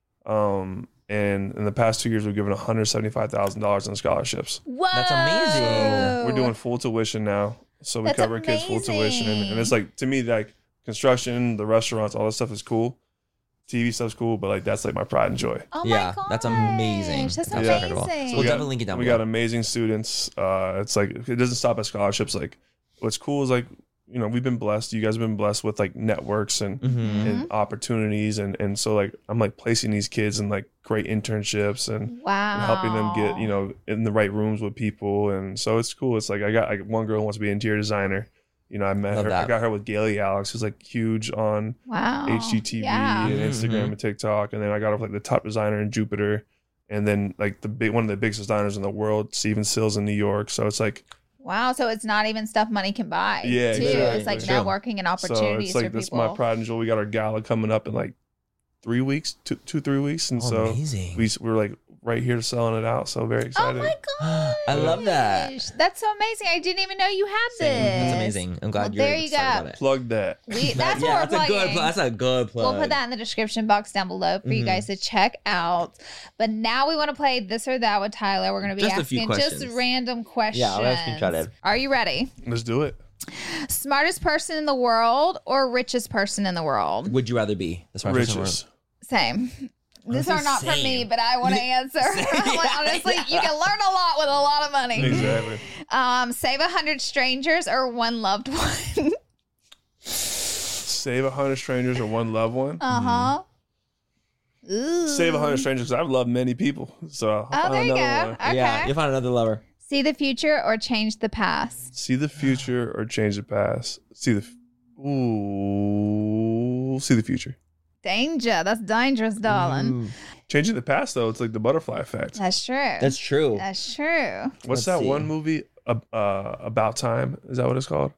Um, and in the past two years, we've given one hundred seventy-five thousand dollars in scholarships. Whoa. That's amazing. We're doing full tuition now, so we That's cover kids full tuition, and, and it's like to me like construction, the restaurants, all that stuff is cool. T V stuff's cool, but like that's like my pride and joy. Oh Yeah, my that's gosh, amazing. That's That's amazing. incredible. So we We'll got- definitely link it down We below. got amazing students. Uh, it's like it doesn't stop at scholarships. Like what's cool is like you know we've been blessed. You guys have been blessed with like networks and. Mhm. and opportunities and and so like I'm like placing these kids in like great internships and, Wow. and helping them get you know in the right rooms with people, and so it's cool. It's like I got like one girl who wants to be an interior designer. You know, I met Love her. that. I got her with Gailey Alex, who's like huge on Wow. H G T V Yeah. and Instagram Mhm. and TikTok, and then I got her with like the top designer in Jupiter, and then like the big one of the biggest designers in the world, Steven Sills in New York. So it's like Wow, so it's not even stuff money can buy. Yeah, too. exactly. It's like True. networking and opportunities so it's like for this is people. my pride and joy. We got our gala coming up in like three weeks, two, two three weeks, and Oh, so amazing. we we're like right here selling it out. So very Oh excited. my gosh. I love that. That's so amazing. I didn't even know you had this. That's amazing. I'm glad Well, you're there you excited go. about it. Plug that. We, that's yeah, what we're that's a good. plugging. Pl- that's a good plug. We'll put that in the description box down below for you Mhm. guys to check out. But now we want to play this or that with Tyler. We're going to be Just a few asking just questions. random questions. Yeah, I'll ask you, try to- Are you ready? Let's do it. Smartest person in the world or richest person in the world? Would you rather be the smartest person in the Riches. Same. These Honestly, are not for me, same. but I want to answer. I'm like, honestly, you can learn a lot with a lot of money. Exactly. Um, save a hundred strangers or one loved one. Save a hundred strangers or one loved one. uh huh. Ooh. Save a hundred strangers because I've loved many people. So I'll Oh, find there you go. another one. Okay. Yeah, you'll find another lover. See the future or change the past. See the future or change the past. See the. f- Ooh. See the future. Danger. That's dangerous, darling. Ooh. Changing the past though, it's like the butterfly effect. That's true. That's true. That's true. What's Let's that see. one movie? Uh, uh, About Time. Is that what it's called?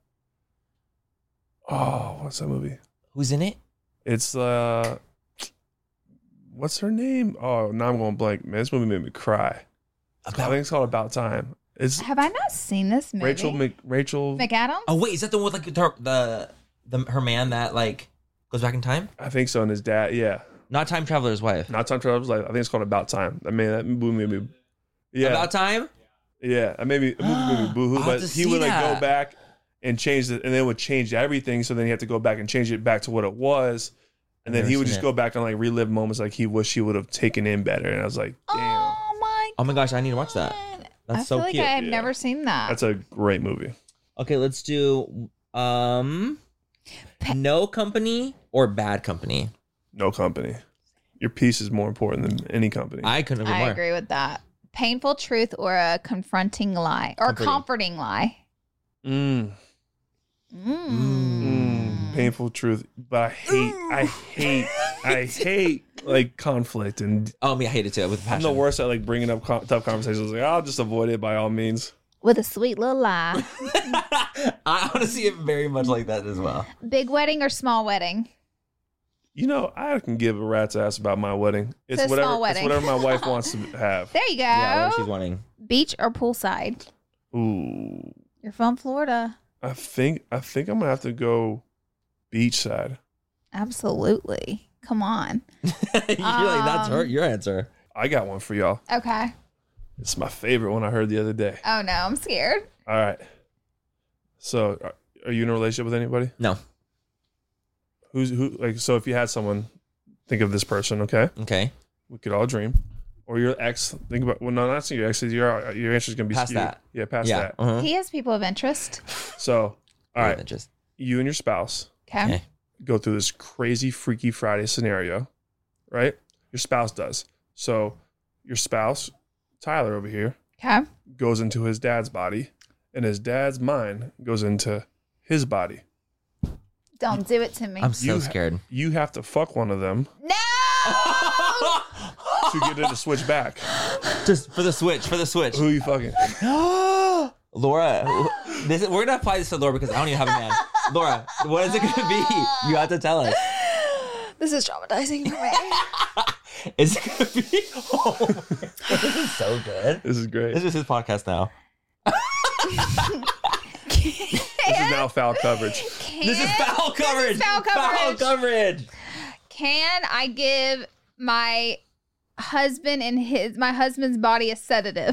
Oh, what's that movie? Who's in it? It's uh, what's her name? Oh, now I'm going blank. Man, this movie made me cry. I About- think it's called About Time. It's Have I not seen this movie? Rachel Mc, Rachel. McAdams? Oh wait, is that the one with like the, the the her man that like goes back in time? I think so. And his dad. Yeah, Not time traveler's wife. not Time Traveler's Life. I think it's called About Time. I mean, that movie made me. Yeah, About time. yeah. I made me. The movie made me boohoo. I'll But have to he see would like that. go back and change it, and then would change everything. So then he had to go back and change it back to what it was. And then Never he would seen just it. go back and like relive moments like he wish he would have taken in better. And I was like, damn, Oh my Oh my gosh, I need to watch that. That's I so feel like cute. I have Yeah. never seen that. that's a great movie. Okay, let's do um no company or bad company. No company. Your peace is more important than any company. I couldn't agree I more. agree with that. Painful truth or a confronting lie or Comforting. comforting lie. Mm, Mm. mm, painful truth. But I hate, I hate, I hate like conflict, and Oh, me, I hate it too with I'm passion. the worst at like bringing up co- tough conversations. Like I'll just avoid it by all means. With a sweet little lie. I honestly am very much like that as well. Big wedding or small wedding? You know, I can give a rat's ass about my wedding. It's So whatever. small It's wedding. whatever my wife wants to have. There you go. Yeah, whatever she's wanting. Beach or poolside? Ooh, You're from Florida. I think I think I'm gonna have to go beachside. Absolutely. Come on. You're like, that's her, Um, your answer. I got one for y'all. Okay. It's my favorite one I heard the other day. Oh no, I'm scared. All right. So, are- are you in a relationship with anybody? No. Who's who? Like, so if you had someone, think of this person. Okay, Okay. we could all dream. Or your ex. Think about. Well, no, not saying your ex. Your your answer is gonna be Past skewed. that. Yeah, past yeah. that. Uh-huh. He has people of interest. So, all right, Just you and your spouse Okay. Okay. go through this crazy Freaky Friday scenario, right? Your spouse does. So, your spouse, Tyler over here, Okay. goes into his dad's body, and his dad's mind goes into his body. Don't do it to me. I'm so You ha- scared. You have to fuck one of them no. to get it to switch back. Just for the switch, for the switch. Who you fucking? Laura, this is, we're gonna apply this to Laura because I don't even have a man. Laura, what is it gonna be? You have to tell us. This is traumatizing for me. Is it gonna be? Oh, my God. This is so good. This is great. This is his podcast now. This is now foul coverage. Can, This is foul coverage. foul Foul coverage. coverage. Can I give my husband and his my husband's body a sedative?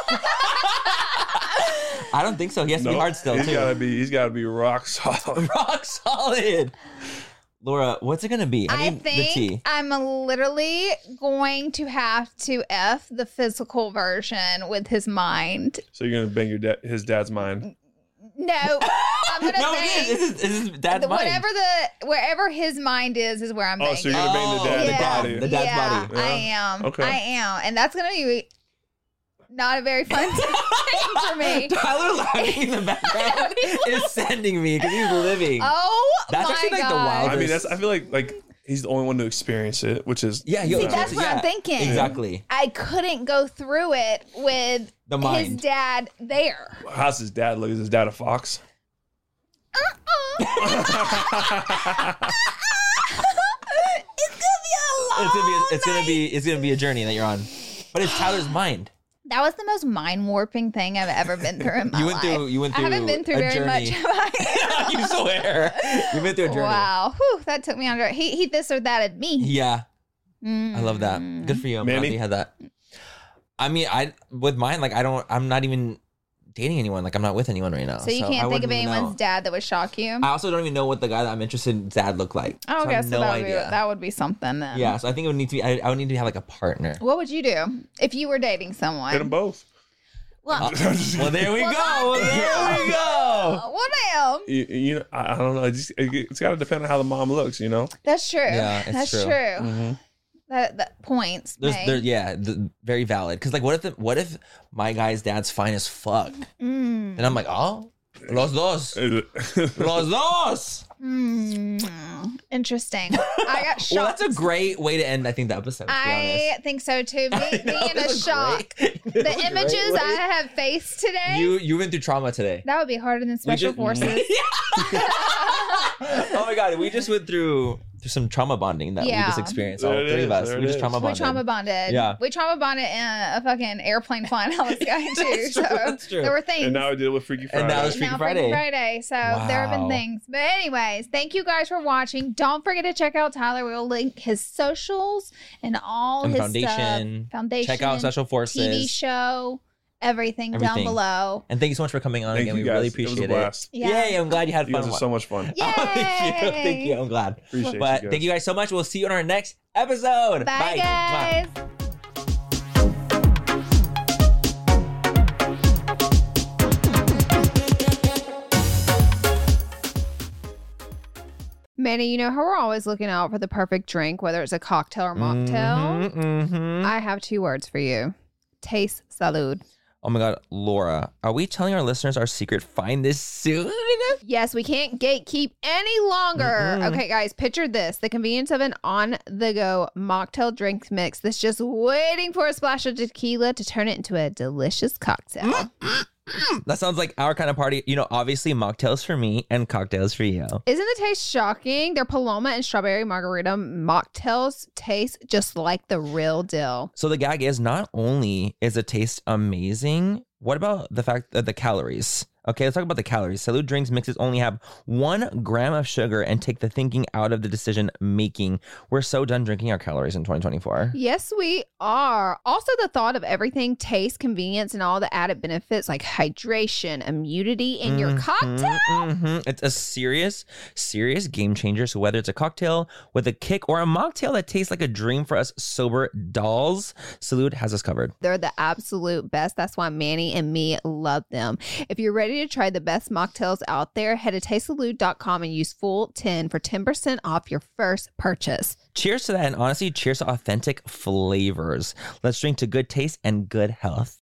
I don't think so. He has to be hard still he's too. gotta be. He's gotta be rock solid. Rock solid. Laura, what's it gonna be? I I need the tea. think I'm literally going to have to F the physical version with his mind. So you're gonna bang your dad, his dad's mind. No, I'm gonna No, bang it is. This is, this is dad's the, mind. whatever the wherever his mind is is where I'm Oh, banging. so you're gonna bang the Oh, dad, the the yeah, body. The dad's yeah, body. I Yeah. am. Okay. I am, and that's gonna be not a very fun thing for me. Tyler laughing in the background is sending me because he's living. Oh That's my actually, like, the God. wildest- I mean, that's. I feel like like he's the only one to experience it, which is Yeah, See, yo, that's what yeah, I'm thinking. Exactly. I couldn't go through it with The his mind. dad there. How's his dad look? Is his dad a fox? It's gonna be a long It's gonna be. It's gonna night. be. It's gonna be a journey that you're on. But it's Tyler's mind. That was the most mind warping thing I've ever been through in my You went life. through. You went I through. haven't been through a very journey. much. Have I? You swear. You went through a journey. Wow, Whew, that took me under. He he this or that at me. Yeah, I love that. Mm. Good for you. I'm glad Manny? you had that. I mean, I with mine, like I don't. I'm not even dating anyone. Like I'm not with anyone right now. So you I can't think of wouldn't even anyone's know. dad that would shock you. I also don't even know what the guy that I'm interested in dad looked like. Oh, so I okay, have so no that would, be, idea. that would be something then. Yeah, so I think it would need to be. I, I would need to have like a partner. What would you do if you were dating someone? Get them both. Well, Well, there we Well, go. Well, there we go. what am? You, you know, I, I don't know. It just, it, it's got to depend on how the mom looks, you know? That's true. Yeah, it's That's true. true. Mm-hmm. That that points. There's, made. there, yeah, the, very valid. Because like, what if the, what if my guy's dad's fine as fuck? Mm. And I'm like, oh, los dos, los dos. Mm. Interesting. I got shocked. Well, that's a great way to end. I think the episode. To be I honest. think so too. Me, me know, in a it was shock. great. It was a The great images way. I have faced today. You you went through trauma today. that would be harder than special just- forces. Oh my god, we just went through through some trauma bonding that we Yeah. just experienced. All There it three is, of us. there We it just is. trauma We bonded. trauma bonded. Yeah. We trauma bonded in a fucking airplane flying out of the sky too. That's true, so that's true. there were things. And now I deal with Freaky Friday. And now it's Freaky now Friday. Freaky Friday. So there have been Wow. things. But anyways, thank you guys for watching. Don't forget to check out Tyler. We'll link his socials and all And his foundation. stuff. Foundation. Check out Special Forces. T V show. Everything, down Everything. below. And thank you so much for coming on Thank again. you We guys. really It was a appreciate it. blast. Yeah. Yay, I'm glad you had You fun. guys are so much fun. Yay! thank you. Thank you. I'm glad. Appreciate you But guys. thank you guys so much. We'll see you on our next episode. Bye, guys. Manny, you know how we're always looking out for the perfect drink, whether it's a cocktail or mocktail? Mm-hmm. I have two words for you. Taste salud. Oh my God, Laura, are we telling our listeners our secret? Find this soon. Yes, we can't gatekeep any longer. Mm-mm. Okay, guys, picture this. The convenience of an on-the-go mocktail drink mix that's just waiting for a splash of tequila to turn it into a delicious cocktail. That sounds like our kind of party. You know, obviously mocktails for me and cocktails for you. Isn't the taste shocking? Their Paloma and strawberry margarita mocktails taste just like the real deal. So the gag is not only is the taste amazing, what about the fact that the calories? Okay, let's talk about the calories. Salud Drinks mixes only have one gram of sugar and take the thinking out of the decision making. We're so done drinking our calories in twenty twenty-four. Yes, we are. Also, the thought of everything taste, convenience, and all the added benefits like hydration, immunity in your Mhm, cocktail. mhm. It's a serious, serious game changer. So whether it's a cocktail with a kick or a mocktail that tastes like a dream for us sober dolls, Salud has us covered. They're the absolute best. That's why Manny and me love them. If you're ready to try the best mocktails out there, head to taste salud dot com and use full ten for ten percent off your first purchase. Cheers to that, and honestly, cheers to authentic flavors. Let's drink to good taste and good health.